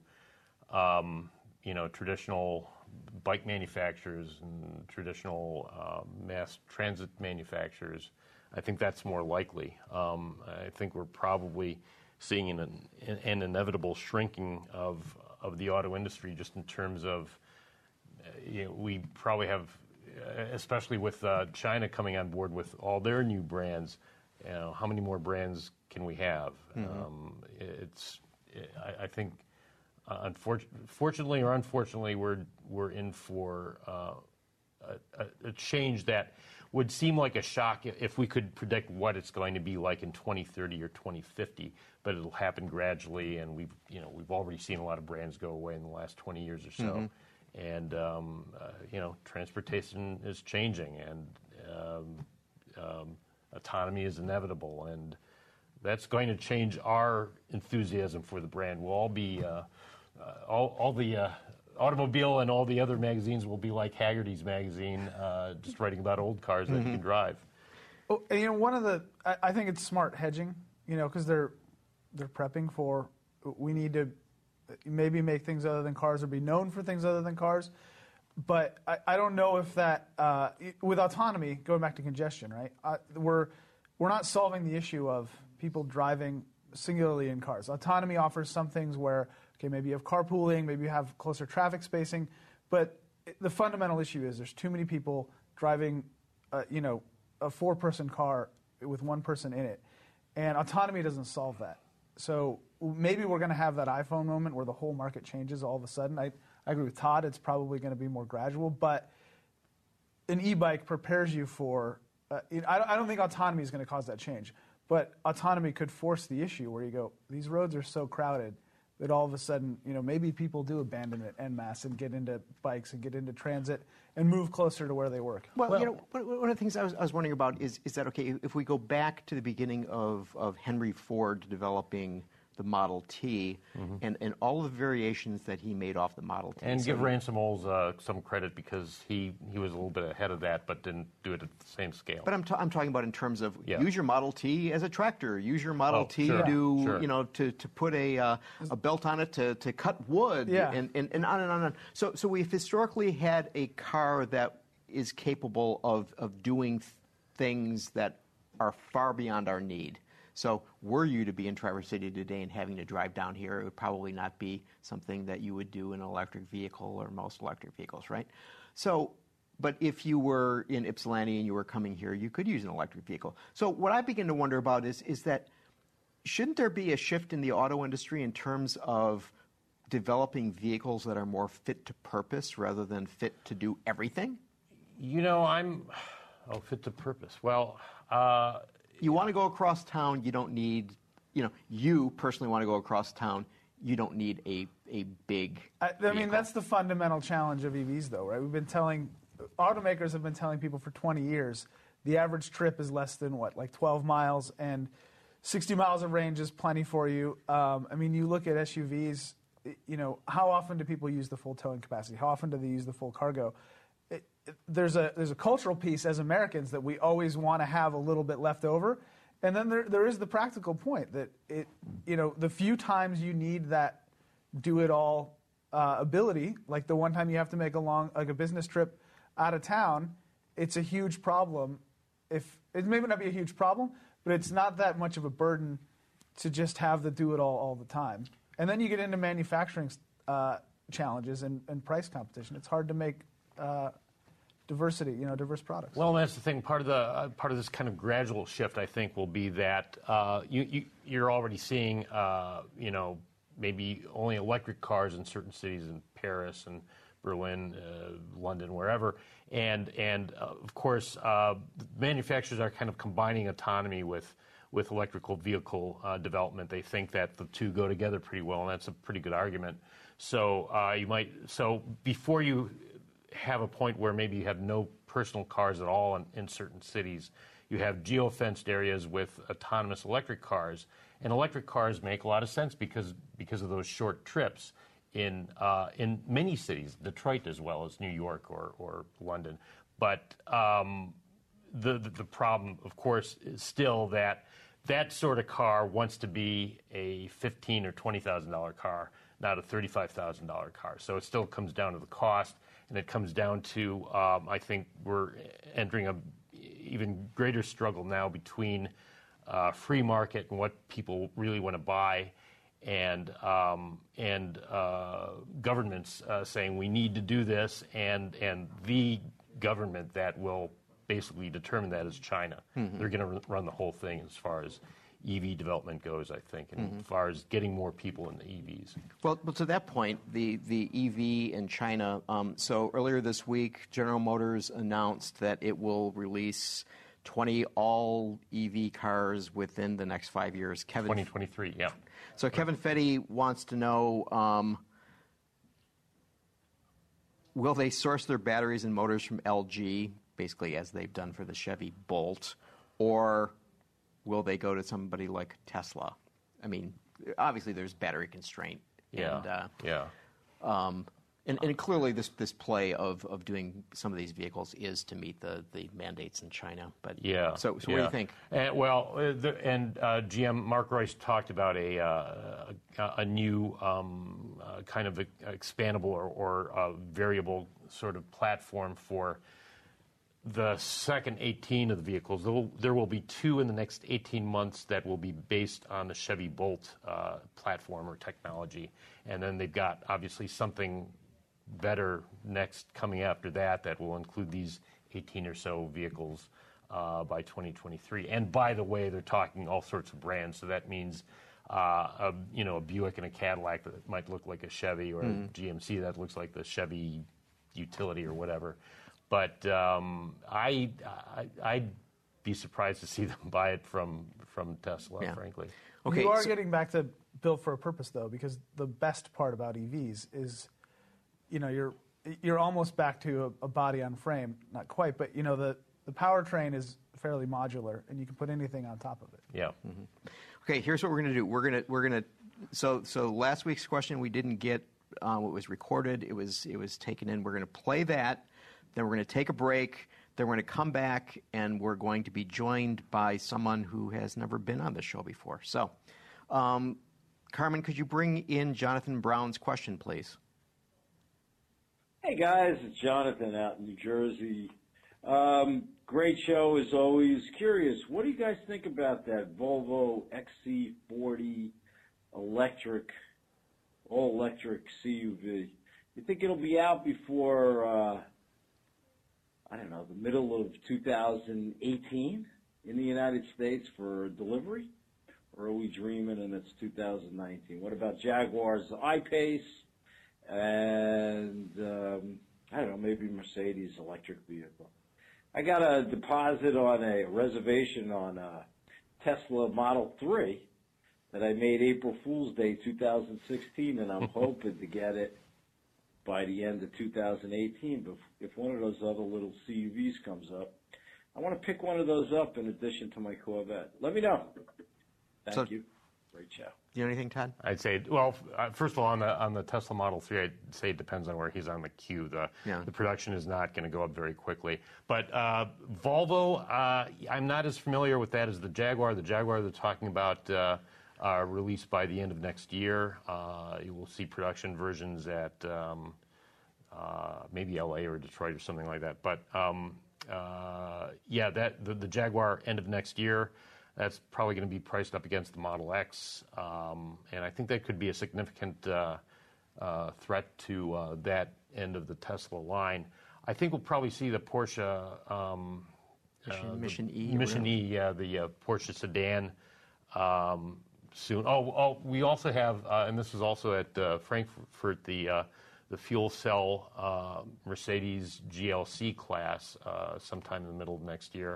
um, you know, traditional bike manufacturers and traditional uh, mass transit manufacturers. I think that's more likely. Um, I think we're probably seeing an, an inevitable shrinking of of the auto industry, just in terms of, uh, you know, we probably have, especially with uh, China coming on board with all their new brands, you know, how many more brands can we have? Mm-hmm. Um, it's, I, I think, uh, unfor- fortunately or unfortunately, we're we're in for uh, a, a change that would seem like a shock if we could predict what it's going to be like in twenty thirty or twenty fifty, but it'll happen gradually, and we've you know we've already seen a lot of brands go away in the last twenty years or so. Mm-hmm. And, um, uh, you know, transportation is changing, and um, um, autonomy is inevitable, and that's going to change our enthusiasm for the brand. We'll all be, uh, uh, all, all the uh, automobile and all the other magazines will be like Haggerty's magazine, uh, just writing about old cars that mm-hmm. you can drive. Oh, and, you know, one of the, I, I think it's smart hedging, you know, because they're, they're prepping for, we need to maybe make things other than cars or be known for things other than cars. But I, I don't know if that, uh, with autonomy, going back to congestion, right, uh, we're, we're not solving the issue of people driving singularly in cars. Autonomy offers some things where, okay, maybe you have carpooling, maybe you have closer traffic spacing, but the fundamental issue is there's too many people driving, uh, you know, a four-person car with one person in it. And autonomy doesn't solve that. So maybe we're going to have that iPhone moment where the whole market changes all of a sudden. I, I agree with Todd. It's probably going to be more gradual. But an e-bike prepares you for uh, – I, I don't think autonomy is going to cause that change. But autonomy could force the issue where you go, these roads are so crowded that all of a sudden, you know, maybe people do abandon it en masse and get into bikes and get into transit and move closer to where they work. Well, well you know, one of the things I was, I was wondering about is, is that, okay, if we go back to the beginning of, of Henry Ford developing the Model T, mm-hmm. and, and all the variations that he made off the Model T. And so give Ransom Olds uh, some credit, because he, he was a little bit ahead of that, but didn't do it at the same scale. But I'm, t- I'm talking about in terms of yeah. use your Model T as a tractor, use your Model oh, T sure. to, sure. you know, to, to put a, uh, a belt on it to, to cut wood, yeah. and, and, and on and on and on. So, so we've historically had a car that is capable of, of doing th- things that are far beyond our need. So were you to be in Traverse City today and having to drive down here, it would probably not be something that you would do in an electric vehicle or most electric vehicles, right? So, but if you were in Ypsilanti and you were coming here, you could use an electric vehicle. So what I begin to wonder about is, is that shouldn't there be a shift in the auto industry in terms of developing vehicles that are more fit to purpose rather than fit to do everything? You know, I'm, oh, fit to purpose. Well, uh, you want to go across town, you don't need, you know, you personally want to go across town, you don't need a, a big I, I mean, vehicle. That's the fundamental challenge of E Vs, though, right? We've been telling, automakers have been telling people for twenty years, the average trip is less than, what, like twelve miles, and sixty miles of range is plenty for you. Um, I mean, you look at S U Vs, you know, how often do people use the full towing capacity? How often do they use the full cargo? It, it, there's a there's a cultural piece as Americans that we always want to have a little bit left over, and then there there is the practical point that it you know the few times you need that do it all uh, ability, like the one time you have to make a long like a business trip out of town, it's a huge problem. If it may not be a huge problem, but it's not that much of a burden to just have the do it all all the time. And then you get into manufacturing uh, challenges and, and price competition. It's hard to make uh, diversity, you know, diverse products. Well, that's the thing. Part of the uh, part of this kind of gradual shift, I think, will be that uh, you, you you're already seeing, uh, you know, maybe only electric cars in certain cities in Paris and Berlin, uh, London, wherever, and and uh, of course, uh, manufacturers are kind of combining autonomy with with electrical vehicle uh, development. They think that the two go together pretty well, and that's a pretty good argument. So uh, you might so before you have a point where maybe you have no personal cars at all in, in certain cities, you have geofenced areas with autonomous electric cars, and electric cars make a lot of sense because because of those short trips in uh, in many cities, Detroit as well as New York or or London, but um, The, the the problem, of course, is still that that sort of car wants to be a fifteen or twenty thousand dollar car, not a thirty five thousand dollar car. So it still comes down to the cost, and it comes down to um, I think we're entering a even greater struggle now between uh, free market and what people really want to buy, and um, and uh, governments uh, saying we need to do this, and and the government that will basically determine that is China. Mm-hmm. They're going to run the whole thing as far as E V development goes, I think, and mm-hmm. as far as getting more people in the E Vs. Well, well to that point, the, the E V in China, um, so earlier this week, General Motors announced that it will release twenty all E V cars within the next five years. Kevin, twenty twenty-three, yeah. So Kevin Fetty wants to know, um, will they source their batteries and motors from L G, basically as they've done for the Chevy Bolt, or will they go to somebody like Tesla? I mean, obviously there's battery constraint. Yeah, and, uh, yeah. Um, and, and clearly this, this play of, of doing some of these vehicles is to meet the, the mandates in China. But yeah. So, so yeah. what do you think? And, well, uh, the, and uh, G M, Mark Royce talked about a, uh, a, a new um, uh, kind of a, expandable or, or uh, variable sort of platform for the second eighteen of the vehicles. There will, there will be two in the next eighteen months that will be based on the Chevy Bolt uh, platform or technology. And then they've got, obviously, something better next coming after that that will include these eighteen or so vehicles uh, by twenty twenty-three. And by the way, they're talking all sorts of brands. So that means, uh, a, you know, a Buick and a Cadillac that might look like a Chevy, or mm. a G M C that looks like the Chevy Utility or whatever. But um, I, I, I'd be surprised to see them buy it from from Tesla, yeah. frankly. Okay, you are so getting back to built for a purpose, though, because the best part about E Vs is, you know, you're you're almost back to a, a body on frame, not quite, but you know the the powertrain is fairly modular, and you can put anything on top of it. Yeah. Mm-hmm. Okay, here's what we're going to do. We're going to we're going to so so last week's question we didn't get. Um, it was recorded. It was it was taken in. We're going to play that. Then we're going to take a break. Then we're going to come back, and we're going to be joined by someone who has never been on this show before. So, um, Carmen, could you bring in Jonathan Brown's question, please? Hey, guys. It's Jonathan out in New Jersey. Um, great show, as always. Curious, what do you guys think about that Volvo X C forty electric, all-electric C U V? You think it'll be out before... Uh, I don't know, the middle of two thousand eighteen in the United States for delivery? Or are we dreaming and it's two thousand nineteen? What about Jaguar's I-Pace and, um, I don't know, maybe Mercedes electric vehicle? I got a deposit on a reservation on a Tesla Model three that I made April Fool's Day two thousand sixteen, and I'm hoping to get it by the end of two thousand eighteen, but if one of those other little C U Vs comes up, I want to pick one of those up in addition to my Corvette. Let me know. Thank so, you. Great show. Do you know anything, Todd? I'd say, well, uh, first of all, on the on the Tesla Model three, I'd say it depends on where he's on the queue. The yeah. the production is not going to go up very quickly. But uh, Volvo, uh, I'm not as familiar with that as the Jaguar. The Jaguar they're talking about uh, uh, released by the end of next year. Uh, you will see production versions at um, uh, maybe L A or Detroit or something like that. But um, uh, yeah, that the, the Jaguar end of next year. That's probably going to be priced up against the Model X, um, and I think that could be a significant uh, uh, threat to uh, that end of the Tesla line. I think we'll probably see the Porsche um, Mission, uh, Mission the, E, Mission E, yeah, the uh, Porsche sedan um, soon. Oh, oh, we also have, uh, and this is also at uh, Frankfurt, the uh, the fuel cell uh, Mercedes G L C class uh, sometime in the middle of next year.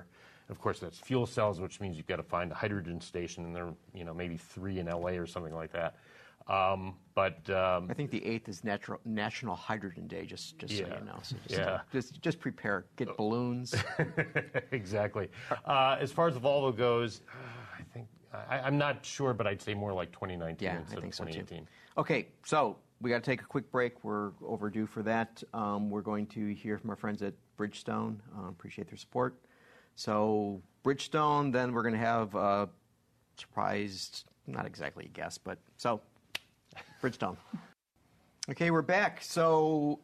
Of course, that's fuel cells, which means you've got to find a hydrogen station, and there are, you know, maybe three in L A or something like that. Um, but um, I think the eighth is natural, National Hydrogen Day, just, just Yeah. so you know. So just, Yeah. just, just prepare. Get balloons. exactly. Uh, as far as the Volvo goes, I think I, I'm not sure, but I'd say more like twenty nineteen Yeah, instead I think of so twenty too. eighteen. Okay, so we got to take a quick break. We're overdue for that. Um, we're going to hear from our friends at Bridgestone. Uh, appreciate their support. So Bridgestone, then we're going to have a surprise, not exactly a guest, but so Bridgestone. Okay, we're back. So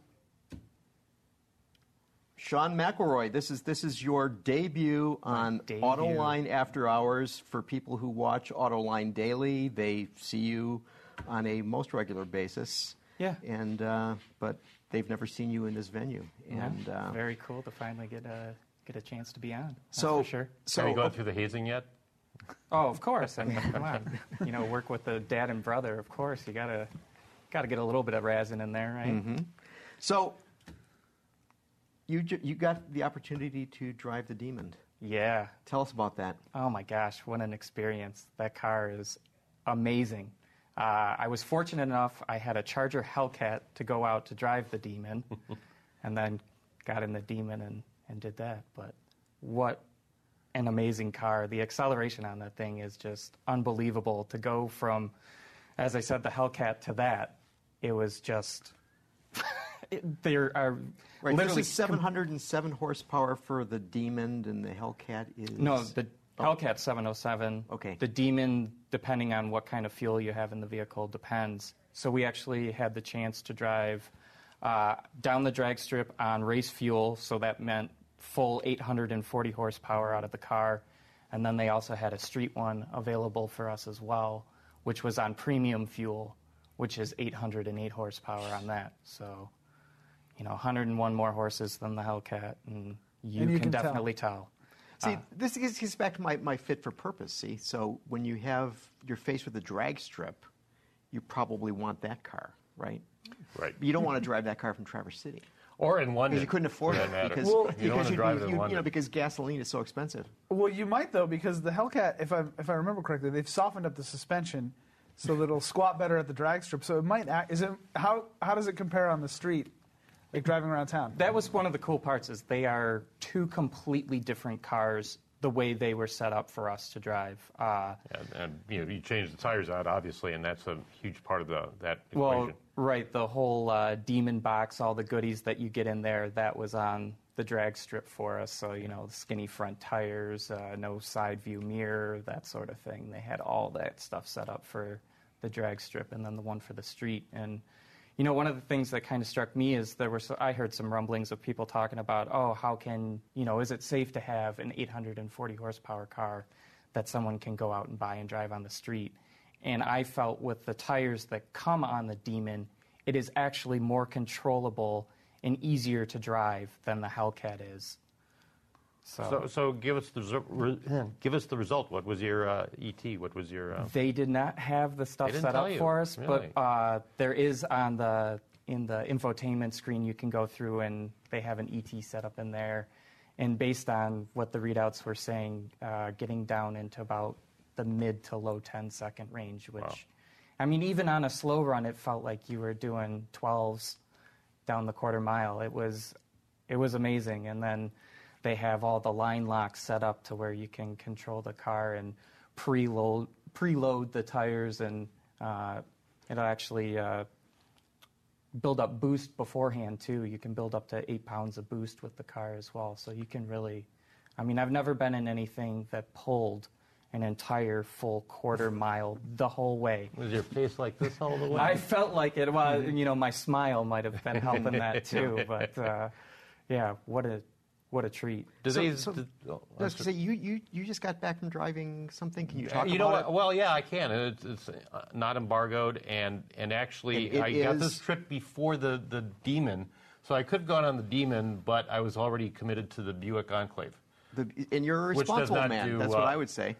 Sean McElroy, this is this is your debut on debut. Autoline After Hours. For people who watch Autoline daily, they see you on a most regular basis. Yeah. And uh, but they've never seen you in this venue. And yeah, uh, very cool to finally get a get a chance to be on. That's so for sure. So Have you gone through the hazing yet? Oh, of course. I mean, come on. You know, work with the dad and brother. Of course, you gotta gotta get a little bit of razzing in there, right? Mm-hmm. So you ju- you got the opportunity to drive the Demon. Yeah. Tell us about that. Oh my gosh, what an experience! That car is amazing. Uh, I was fortunate enough, I had a Charger Hellcat to go out to drive the Demon, and then got in the Demon and, and did that. But what an amazing car. The acceleration on that thing is just unbelievable. To go from, as I said, the Hellcat to that, it was just, it, there are Right, literally... this is seven hundred seven horsepower for the Demon, and the Hellcat is... No, the Hellcat seven oh seven. Okay. The Demon, depending on what kind of fuel you have in the vehicle, depends. So we actually had the chance to drive uh, down the drag strip on race fuel, so that meant full eight hundred forty horsepower out of the car. And then they also had a street one available for us as well, which was on premium fuel, which is eight hundred eight horsepower on that. So, you know, one hundred one more horses than the Hellcat, and you, And you can, can tell. definitely tell. See, Uh, this gets gets back to my, my fit for purpose, see? So when you have, you're faced with a drag strip, you probably want that car, right? Right. You don't want to drive that car from Traverse City. Or in London. Because you couldn't afford for it. that matter. Because, you because don't want to you'd drive be- it in you, you London. know, because gasoline is so expensive. Well, you might though, because the Hellcat, if I if I remember correctly, they've softened up the suspension so that it'll squat better at the drag strip. So it might act. Is it how how does it compare on the street, like driving around town? That was one of the cool parts, is they are two completely different cars the way they were set up for us to drive. Uh, And, and you know, you change the tires out, obviously, and that's a huge part of the that well, equation. right, the whole uh, Demon box, all the goodies that you get in there, that was on the drag strip for us. So, you know, skinny front tires, uh, no side view mirror, that sort of thing. They had all that stuff set up for the drag strip, and then the one for the street. And you know, one of the things that kind of struck me is there were, so, I heard some rumblings of people talking about, oh, how can, you know, is it safe to have an eight hundred forty horsepower car that someone can go out and buy and drive on the street? And I felt with the tires that come on the Demon, it is actually more controllable and easier to drive than the Hellcat is. So, So, so give us the resu- re, give us the result. What was your uh, E T? What was your? Uh, they did not have the stuff They didn't set tell up you, for us, really? but uh, there is on the in the infotainment screen you can go through, and they have an E T set up in there. And based on what the readouts were saying, uh, getting down into about the mid to low ten second range, which, Wow. I mean, even on a slow run, it felt like you were doing twelves down the quarter mile. It was, it was amazing. And then they have all the line locks set up to where you can control the car and preload preload the tires, and uh, it'll actually uh, build up boost beforehand too. You can build up to eight pounds of boost with the car as well. So you can really, I mean, I've never been in anything that pulled an entire full quarter mile the whole way. was your face like this all the way? I felt like it was, you know, my smile might have been helping that too. But uh, yeah, what a what a treat. Do So- they? so- do- oh, I was going to say, you, you, you just got back from driving something. Can you talk you know about what? Well, yeah, I can. It's, it's uh, not embargoed, and and actually, And it I got is- this trip before the the Demon, so I could have gone on the Demon, but I was already committed to the Buick Enclave, it? The, and you're a Which does responsible not man. do, That's what uh, I would say.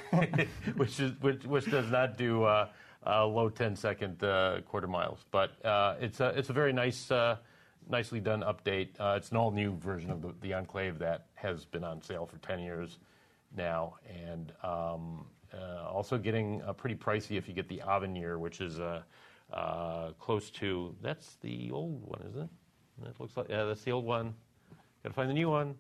which is which, which does not do uh, uh, low ten second uh, quarter miles, but uh, it's a it's a very nice. Uh, Nicely done update. Uh, it's an all-new version of the, the Enclave that has been on sale for ten years, now, and um, uh, also getting uh, pretty pricey if you get the Avenir, which is uh, uh, close to, that's the old one, isn't it? It looks like, yeah, that's the old one. Got to find the new one.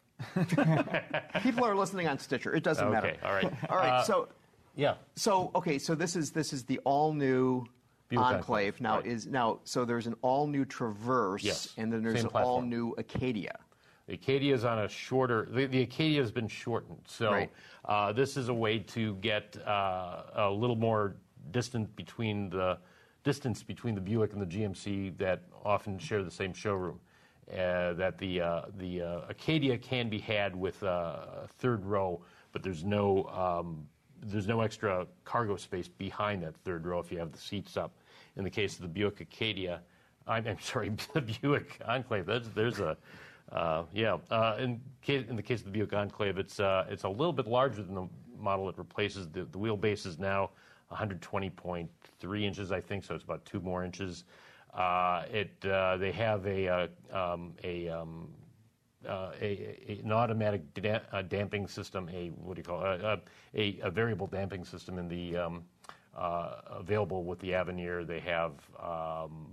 People are listening on Stitcher. It doesn't Okay, matter. all right. All right. Uh, so, Yeah. so okay. So this is this is the all new Buick Enclave. Enclave, Now right. is now so there's an all new Traverse, Yes, and then there's same an platform. all new Acadia. The Acadia is on a shorter. The, the Acadia has been shortened, so Right. uh, this is a way to get uh, a little more distant between the distance between the Buick and the G M C that often share the same showroom. Uh, that the uh, the uh, Acadia can be had with uh, a third row, but there's no um, there's no extra cargo space behind that third row if you have the seats up. In the case of the Buick Acadia, I'm, I'm sorry, the Buick Enclave. There's, there's a uh, yeah. Uh, in, case, in the case of the Buick Enclave, it's uh, it's a little bit larger than the model it replaces. The, the wheelbase is now one hundred twenty point three inches, I think, so it's about two more inches. Uh, it uh, they have a uh, um, a, um, uh, a, a an automatic da- uh, damping system. A what do you call it? Uh, a, a variable damping system in the um, uh, available with the Avenir. They have um,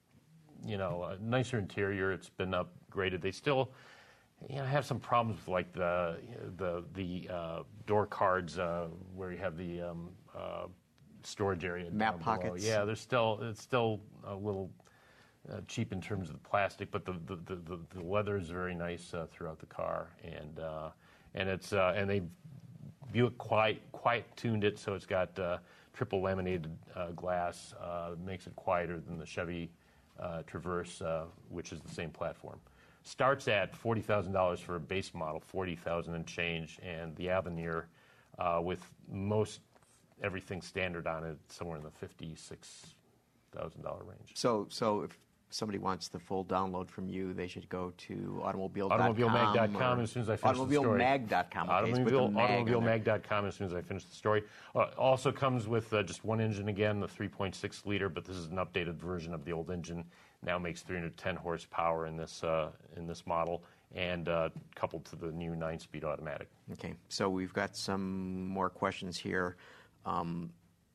you know a nicer interior. It's been upgraded. They still you know have some problems with like the the the uh, door cards uh, where you have the um, uh, storage area. Map down below. pockets. Yeah, there's still it's still a little uh, cheap in terms of the plastic, but the the, the, the, the leather is very nice uh, throughout the car, and uh, and it's uh, and they Buick quiet quiet tuned it so it's got uh, triple laminated uh, glass, uh, makes it quieter than the Chevy uh, Traverse, uh, which is the same platform. Starts at forty thousand dollars for a base model, forty thousand dollars and change, and the Avenir uh, with most everything standard on it, somewhere in the fifty-six thousand dollars range. So so if somebody wants the full download from you, they should go to automobile dot com. automobile mag dot com as soon as I finish the story. automobile mag dot com. Okay, so put the Automobile, mag on there. automobile mag dot com as soon as I finish the story. Uh, also comes with uh, just one engine again, the three point six liter, but this is an updated version of the old engine. Now makes three hundred ten horsepower in this uh, in this model, and uh, coupled to the new nine-speed automatic. Okay, so we've got some more questions here. Um,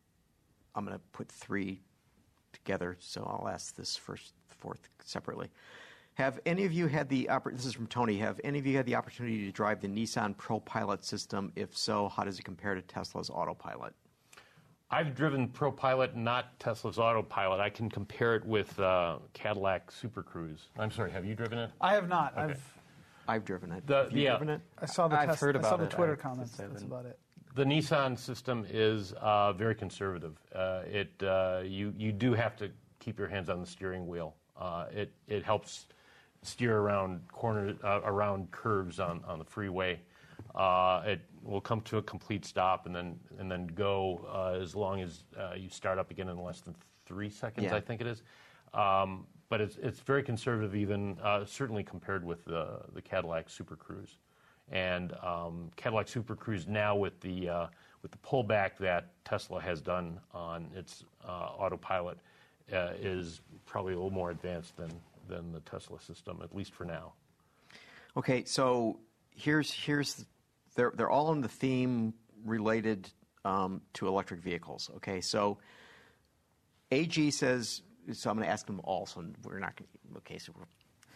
I'm going to put three together, so I'll ask this first, fourth separately. Have any of you had the oppor- this is from Tony. Have any of you had the opportunity to drive the Nissan ProPilot system? If so, how does it compare to Tesla's Autopilot? I've driven ProPilot, not Tesla's Autopilot. I can compare it with uh, Cadillac Super Cruise. I'm sorry, have you driven it? I have not. Okay. I've I've driven it. The- have you yeah. driven it? I saw the I've test, heard I saw about the it. Twitter I comments. just That's haven't. about it. The Nissan system is uh, very conservative. Uh, it uh, you you do have to keep your hands on the steering wheel. Uh, it it helps steer around corner uh, around curves on, on the freeway. Uh, it will come to a complete stop and then and then go uh, as long as uh, you start up again in less than three seconds. Yeah. I think it is. Um, but it's it's very conservative, even uh, certainly compared with the the Cadillac Super Cruise. And um, Cadillac Super Cruise now with the uh, with the pullback that Tesla has done on its uh, autopilot uh, is probably a little more advanced than than the Tesla system, at least for now. Okay, so here's here's they're they're all in the theme related um, to electric vehicles. Okay, so A G says, so I'm going to ask them all. So we're not going to. Okay, so we're.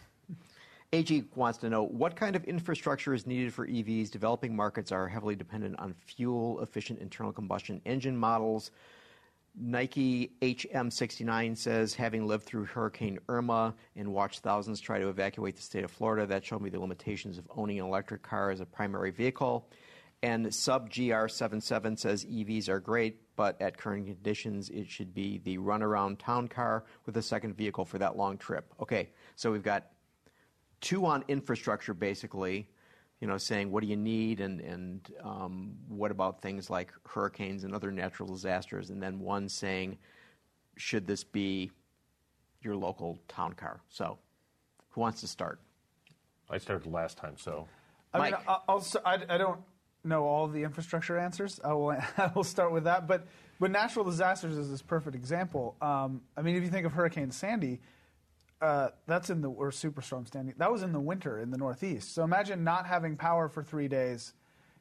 A G wants to know what kind of infrastructure is needed for E Vs. Developing markets are heavily dependent on fuel-efficient internal combustion engine models. Nike H M sixty-nine says, having lived through Hurricane Irma and watched thousands try to evacuate the state of Florida, that showed me the limitations of owning an electric car as a primary vehicle. And Sub G R seventy-seven says E Vs are great, but at current conditions, it should be the runaround town car with a second vehicle for that long trip. Okay, so we've got two on infrastructure, basically, you know, saying what do you need and, and um, what about things like hurricanes and other natural disasters, and then one saying, should this be your local town car? So who wants to start? I started last time, so. I Mike. mean, I'll, I'll, s- I, I don't know all the infrastructure answers. I will, I will start with that. But, but natural disasters is this perfect example. Um, I mean, if you think of Hurricane Sandy, uh, that's in the, or Superstorm Sandy, that was in the winter in the Northeast. So imagine not having power for three days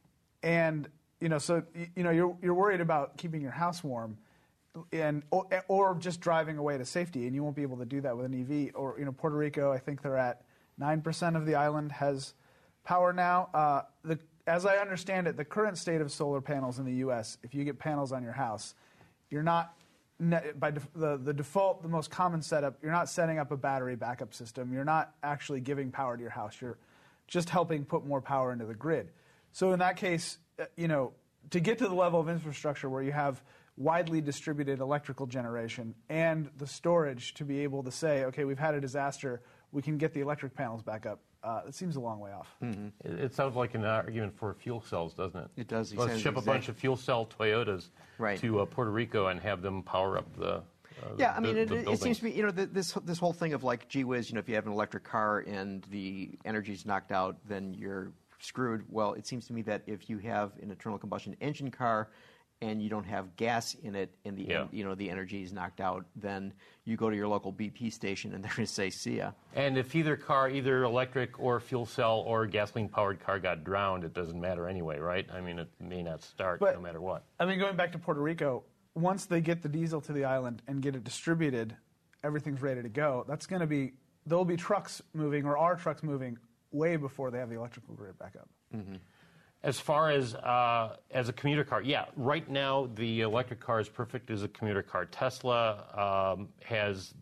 and you know, so you know, you're you're worried about keeping your house warm, and or, or just driving away to safety, and you won't be able to do that with an E V. Or you know, Puerto Rico, I think they're at nine percent of the island has power now. Uh, the as I understand it, the current state of solar panels in the U S, if you get panels on your house, you're not by def, the the default, the most common setup. You're not setting up a battery backup system. You're not actually giving power to your house. You're just helping put more power into the grid. So in that case, you know, to get to the level of infrastructure where you have widely distributed electrical generation and the storage to be able to say, okay, we've had a disaster, we can get the electric panels back up, uh, it seems a long way off. Mm-hmm. It, it sounds like an argument for fuel cells, doesn't it? It does. Let's ship a bunch of fuel cell Toyotas right. to uh, Puerto Rico and have them power up the. Uh, yeah, the, I mean, the, it, the it seems to me, you know, the, this this whole thing of like, gee whiz, you know, if you have an electric car and the energy's knocked out, then you're screwed. Well, it seems to me that if you have an internal combustion engine car and you don't have gas in it and the yeah. you know the energy is knocked out, then you go to your local B P station and they're going to say, see ya. And if either car, either electric or fuel cell or gasoline-powered car got drowned, it doesn't matter anyway, right? I mean, it may not start but, no matter what. I mean, going back to Puerto Rico, once they get the diesel to the island and get it distributed, everything's ready to go. That's going to be, there'll be trucks moving, or are trucks moving, way before they have the electrical grid back up. Mm-hmm. As far as uh, as a commuter car, yeah, right now the electric car is perfect as a commuter car. Tesla um, has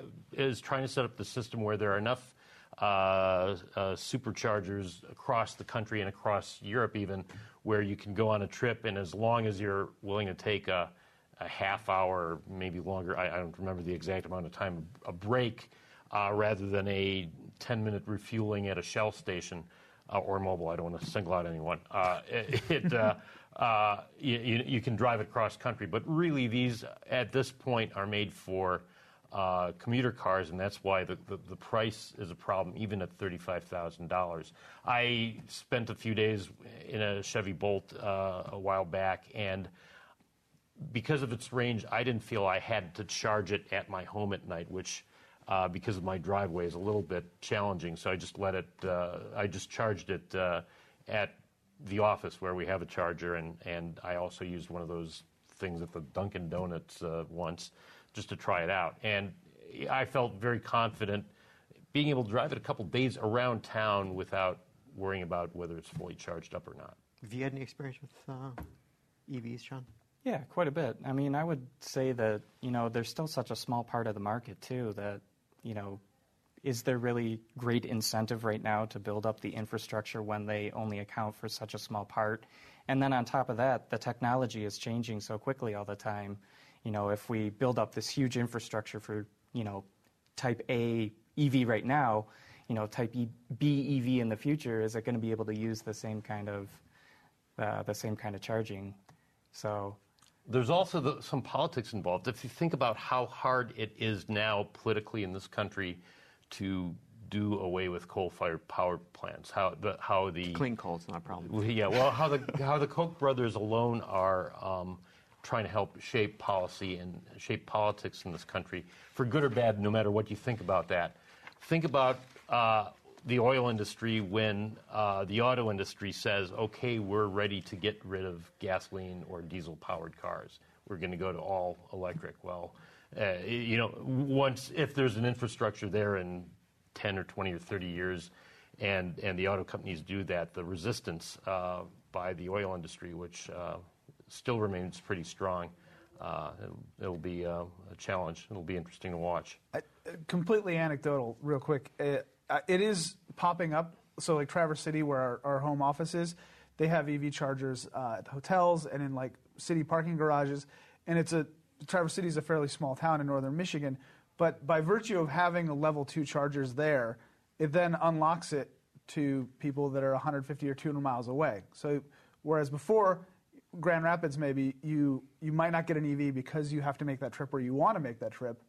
is trying to set up the system where there are enough uh, uh, superchargers across the country and across Europe even, where you can go on a trip, and as long as you're willing to take a, a half hour, maybe longer, I, I don't remember the exact amount of time, a break, uh, rather than a ten-minute refueling at a Shell station, uh, or mobile, I don't want to single out anyone, uh, it, it, uh, uh, you, you can drive it cross country. But really, these, at this point, are made for uh, commuter cars, and that's why the, the, the price is a problem, even at thirty-five thousand dollars. I spent a few days in a Chevy Bolt uh, a while back, and because of its range, I didn't feel I had to charge it at my home at night, which, uh, because of my driveway, is a little bit challenging. So I just let it, uh, I just charged it uh, at the office where we have a charger, and, and I also used one of those things at the Dunkin' Donuts uh, once just to try it out. And I felt very confident being able to drive it a couple days around town without worrying about whether it's fully charged up or not. Have you had any experience with uh, E Vs, Sean? Yeah, quite a bit. I mean, I would say that, you know, there's still such a small part of the market, too, that, you know, is there really great incentive right now to build up the infrastructure when they only account for such a small part? And then on top of that, the technology is changing so quickly all the time. You know, if we build up this huge infrastructure for, you know, type A E V right now, you know, type e, B E V in the future, is it going to be able to use the same kind of, uh, the same kind of charging? So there's also the, some politics involved. If you think about how hard it is now politically in this country to do away with coal-fired power plants, how the how the clean coal is not a problem. Yeah, well, how the how the Koch brothers alone are um, trying to help shape policy and shape politics in this country, for good or bad, no matter what you think about that. Think about uh, the oil industry when uh, the auto industry says, okay, we're ready to get rid of gasoline or diesel-powered cars. We're going to go to all electric. Well, uh, you know, once, if there's an infrastructure there in ten or twenty or thirty years, and, and the auto companies do that, the resistance uh, by the oil industry, which uh, still remains pretty strong, uh, it'll, it'll be uh, a challenge. It'll be interesting to watch. I, completely anecdotal, real quick. It, it is popping up. So like Traverse City, where our, our home office is, they have E V chargers uh, at hotels and in like city parking garages. And it's a Traverse City is a fairly small town in northern Michigan. But by virtue of having the level two chargers there, it then unlocks it to people that are one hundred fifty or two hundred miles away. So whereas before, Grand Rapids maybe, you, you might not get an E V because you have to make that trip or you want to make that trip.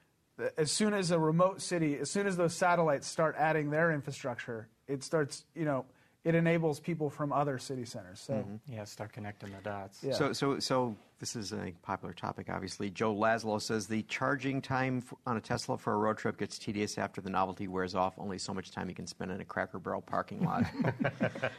As soon as a remote city, as soon as those satellites start adding their infrastructure, it starts, you know, it enables people from other city centers. So mm-hmm. yeah, start connecting the dots. Yeah. So, so, so this is a popular topic, obviously. Joe Laszlo says the charging time on a Tesla for a road trip gets tedious after the novelty wears off. Only so much time you can spend in a Cracker Barrel parking lot.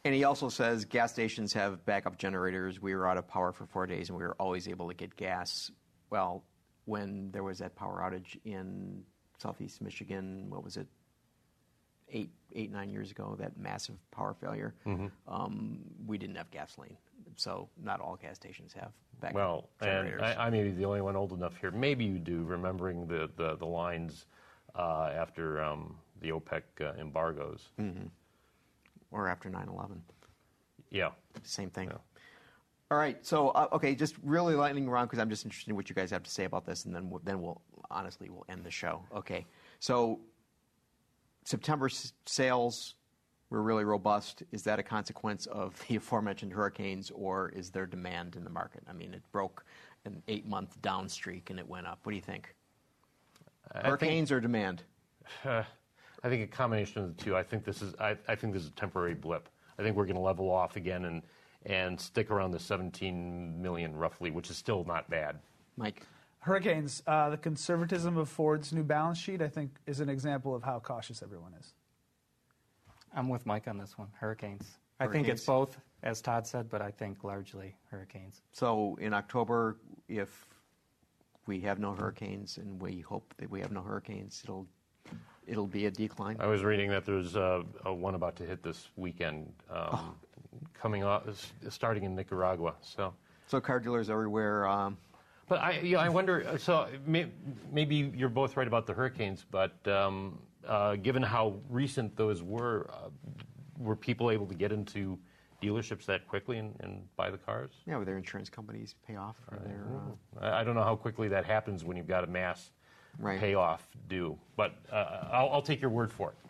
And he also says gas stations have backup generators. We were out of power for four days, and we were always able to get gas. Well, when there was that power outage in southeast Michigan, what was it, eight, eight, nine years ago, that massive power failure, mm-hmm. um, we didn't have gasoline. So not all gas stations have backup well, generators. Well, and I, I may be the only one old enough here. Maybe you do, remembering the, the, the lines uh, after um, the OPEC uh, embargoes. Mm-hmm. Or after nine eleven. Yeah. Same thing. Yeah. All right. So, uh, okay, just really lightning round because I'm just interested in what you guys have to say about this, and then we'll, then we'll honestly we'll end the show. Okay. So, September s- sales were really robust. Is that a consequence of the aforementioned hurricanes, or is there demand in the market? I mean, it broke an eight-month down streak and it went up. What do you think? I Hurricanes think, or demand? Uh, I think a combination of the two. I think this is I, I think this is a temporary blip. I think we're going to level off again and and stick around the seventeen million roughly, which is still not bad. Mike? Hurricanes, uh, the conservatism of Ford's new balance sheet, I think, is an example of how cautious everyone is. I'm with Mike on this one. Hurricanes. I Hurricanes. think it's both, as Todd said, but I think largely hurricanes. So in October, if we have no hurricanes, and we hope that we have no hurricanes, it'll it'll be a decline. I was reading that there's uh, a one about to hit this weekend, um, oh. coming off, starting in Nicaragua. So, so car dealers everywhere. Um, but I, you know, I wonder. So may, maybe you're both right about the hurricanes, but um, uh, given how recent those were, uh, were people able to get into dealerships that quickly and, and buy the cars? Yeah, with their insurance companies pay off for Right. their. Uh, I, I don't know how quickly that happens when you've got a mass right. payoff due, but uh, I'll, I'll take your word for it.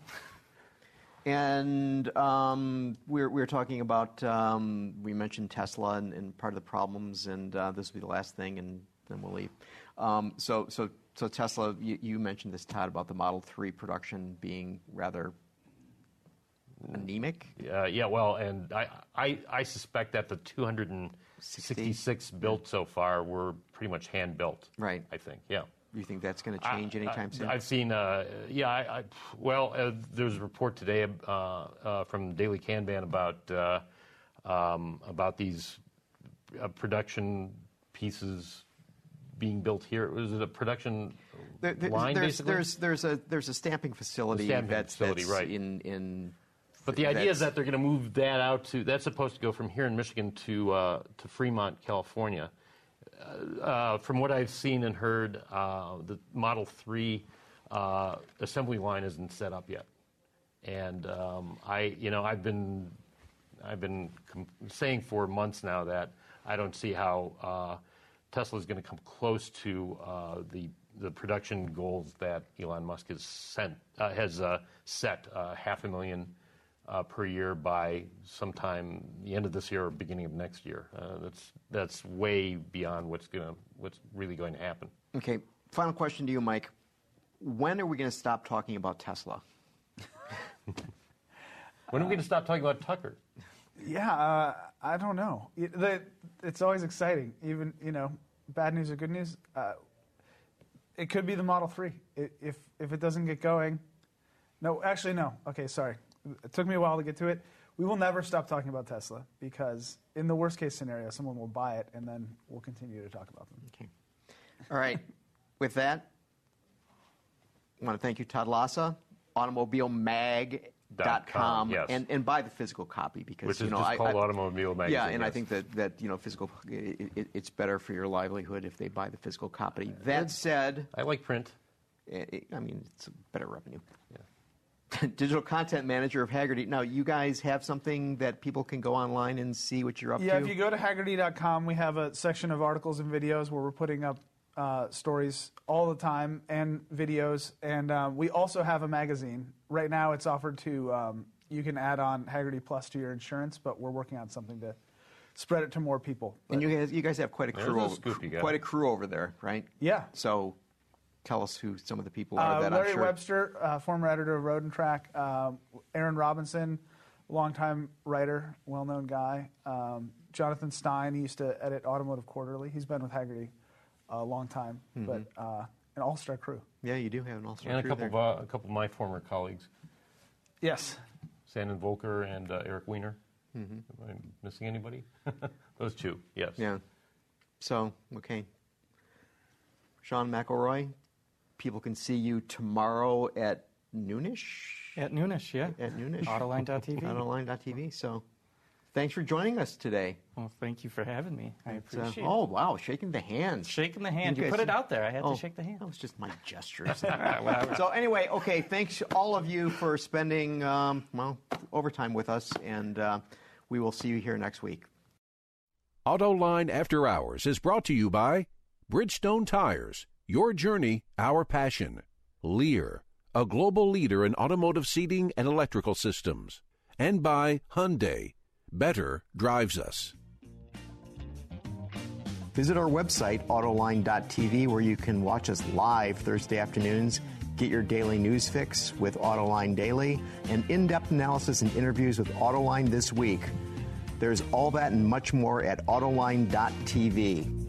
And um, we're we're talking about um, we mentioned Tesla and, and part of the problems, and uh, this will be the last thing, and then we'll leave. Um, so so so Tesla, you, you mentioned this, Todd, about the Model three production being rather anemic. Uh, yeah, well, and I, I I suspect that the two hundred sixty-six built so far were pretty much hand built. Right. I think. Yeah. You think that's going to change I, anytime I, soon? I've seen, uh, yeah, I, I, well, uh, there's a report today uh, uh, from Daily Kanban about uh, um, about these uh, production pieces being built here. Was it a production there, there, line, there's, basically? There's there's a there's a stamping facility stamping that's, facility, that's right. in in. But the idea is that they're going to move that out to. That's supposed to go from here in Michigan to uh, to Fremont, California. Uh, from what I've seen and heard, uh, the Model three uh, assembly line isn't set up yet, and um, I, you know, I've been, I've been com- saying for months now that I don't see how uh, Tesla is going to come close to uh, the the production goals that Elon Musk has sent uh, has uh, set uh, half a million. Uh, per year by sometime the end of this year or beginning of next year. Uh, that's that's way beyond what's gonna what's really going to happen. Okay. Final question to you, Mike. When are we going to stop talking about Tesla? When are we going to stop talking about Tucker? Yeah, uh, I don't know. It, the, it's always exciting. Even you know, bad news or good news. Uh, it could be the Model three. It, if if it doesn't get going, no, actually no. Okay, sorry. It took me a while to get to it. We will never stop talking about Tesla because in the worst case scenario, someone will buy it and then we'll continue to talk about them. Okay. All right. With that, I want to thank you, Todd Lassa, automobile mag dot com, yes. and, and buy the physical copy because Which you is know just I, called I, Automobile Magazine. Yeah, and yes. I think that, that you know physical it, it, it's better for your livelihood if they buy the physical copy. That said, I like print. It, I mean, it's a better revenue. Yeah. Digital content manager of Hagerty. Now, you guys have something that people can go online and see what you're up yeah, to? if you go to Hagerty dot com, we have a section of articles and videos where we're putting up uh, stories all the time and videos. And um, we also have a magazine. Right now it's offered to, um, you can add on Hagerty Plus to your insurance, but we're working on something to spread it to more people. And you guys, you guys have quite a There's crew, a over, scoop you got. quite a crew over there, right? Yeah. So tell us who some of the people are Uh, that Larry I'm sure. Webster, uh, former editor of Road and Track. Um, Aaron Robinson, longtime writer, well-known guy. Um, Jonathan Stein, he used to edit Automotive Quarterly. He's been with Hagerty a long time, Mm-hmm. but uh, an all-star crew. Yeah, you do have an all-star And a crew couple there. of uh, a couple of my former colleagues, Yes. Sandon Volker and uh, Eric Weiner. Mm-hmm. Am I missing anybody? Those two, yes. Yeah. So, okay. Sean McElroy, people can see you tomorrow at noonish? At noonish, yeah. At noonish. Autoline dot T V. Autoline dot T V. So, thanks for joining us today. Well, thank you for having me. I appreciate uh, it. Oh, wow, shaking the hands. Shaking the hand. You, guys- put it out there. I had oh, to shake the hand. That was just my gestures. So anyway, okay, thanks all of you for spending, um, well, overtime with us, and uh, we will see you here next week. AutoLine After Hours is brought to you by Bridgestone Tires, your journey, our passion. Lear, a global leader in automotive seating and electrical systems. And by Hyundai, better drives us. Visit our website, autoline dot T V, where you can watch us live Thursday afternoons, get your daily news fix with Autoline Daily, and in-depth analysis and interviews with Autoline This Week. There's all that and much more at autoline dot T V.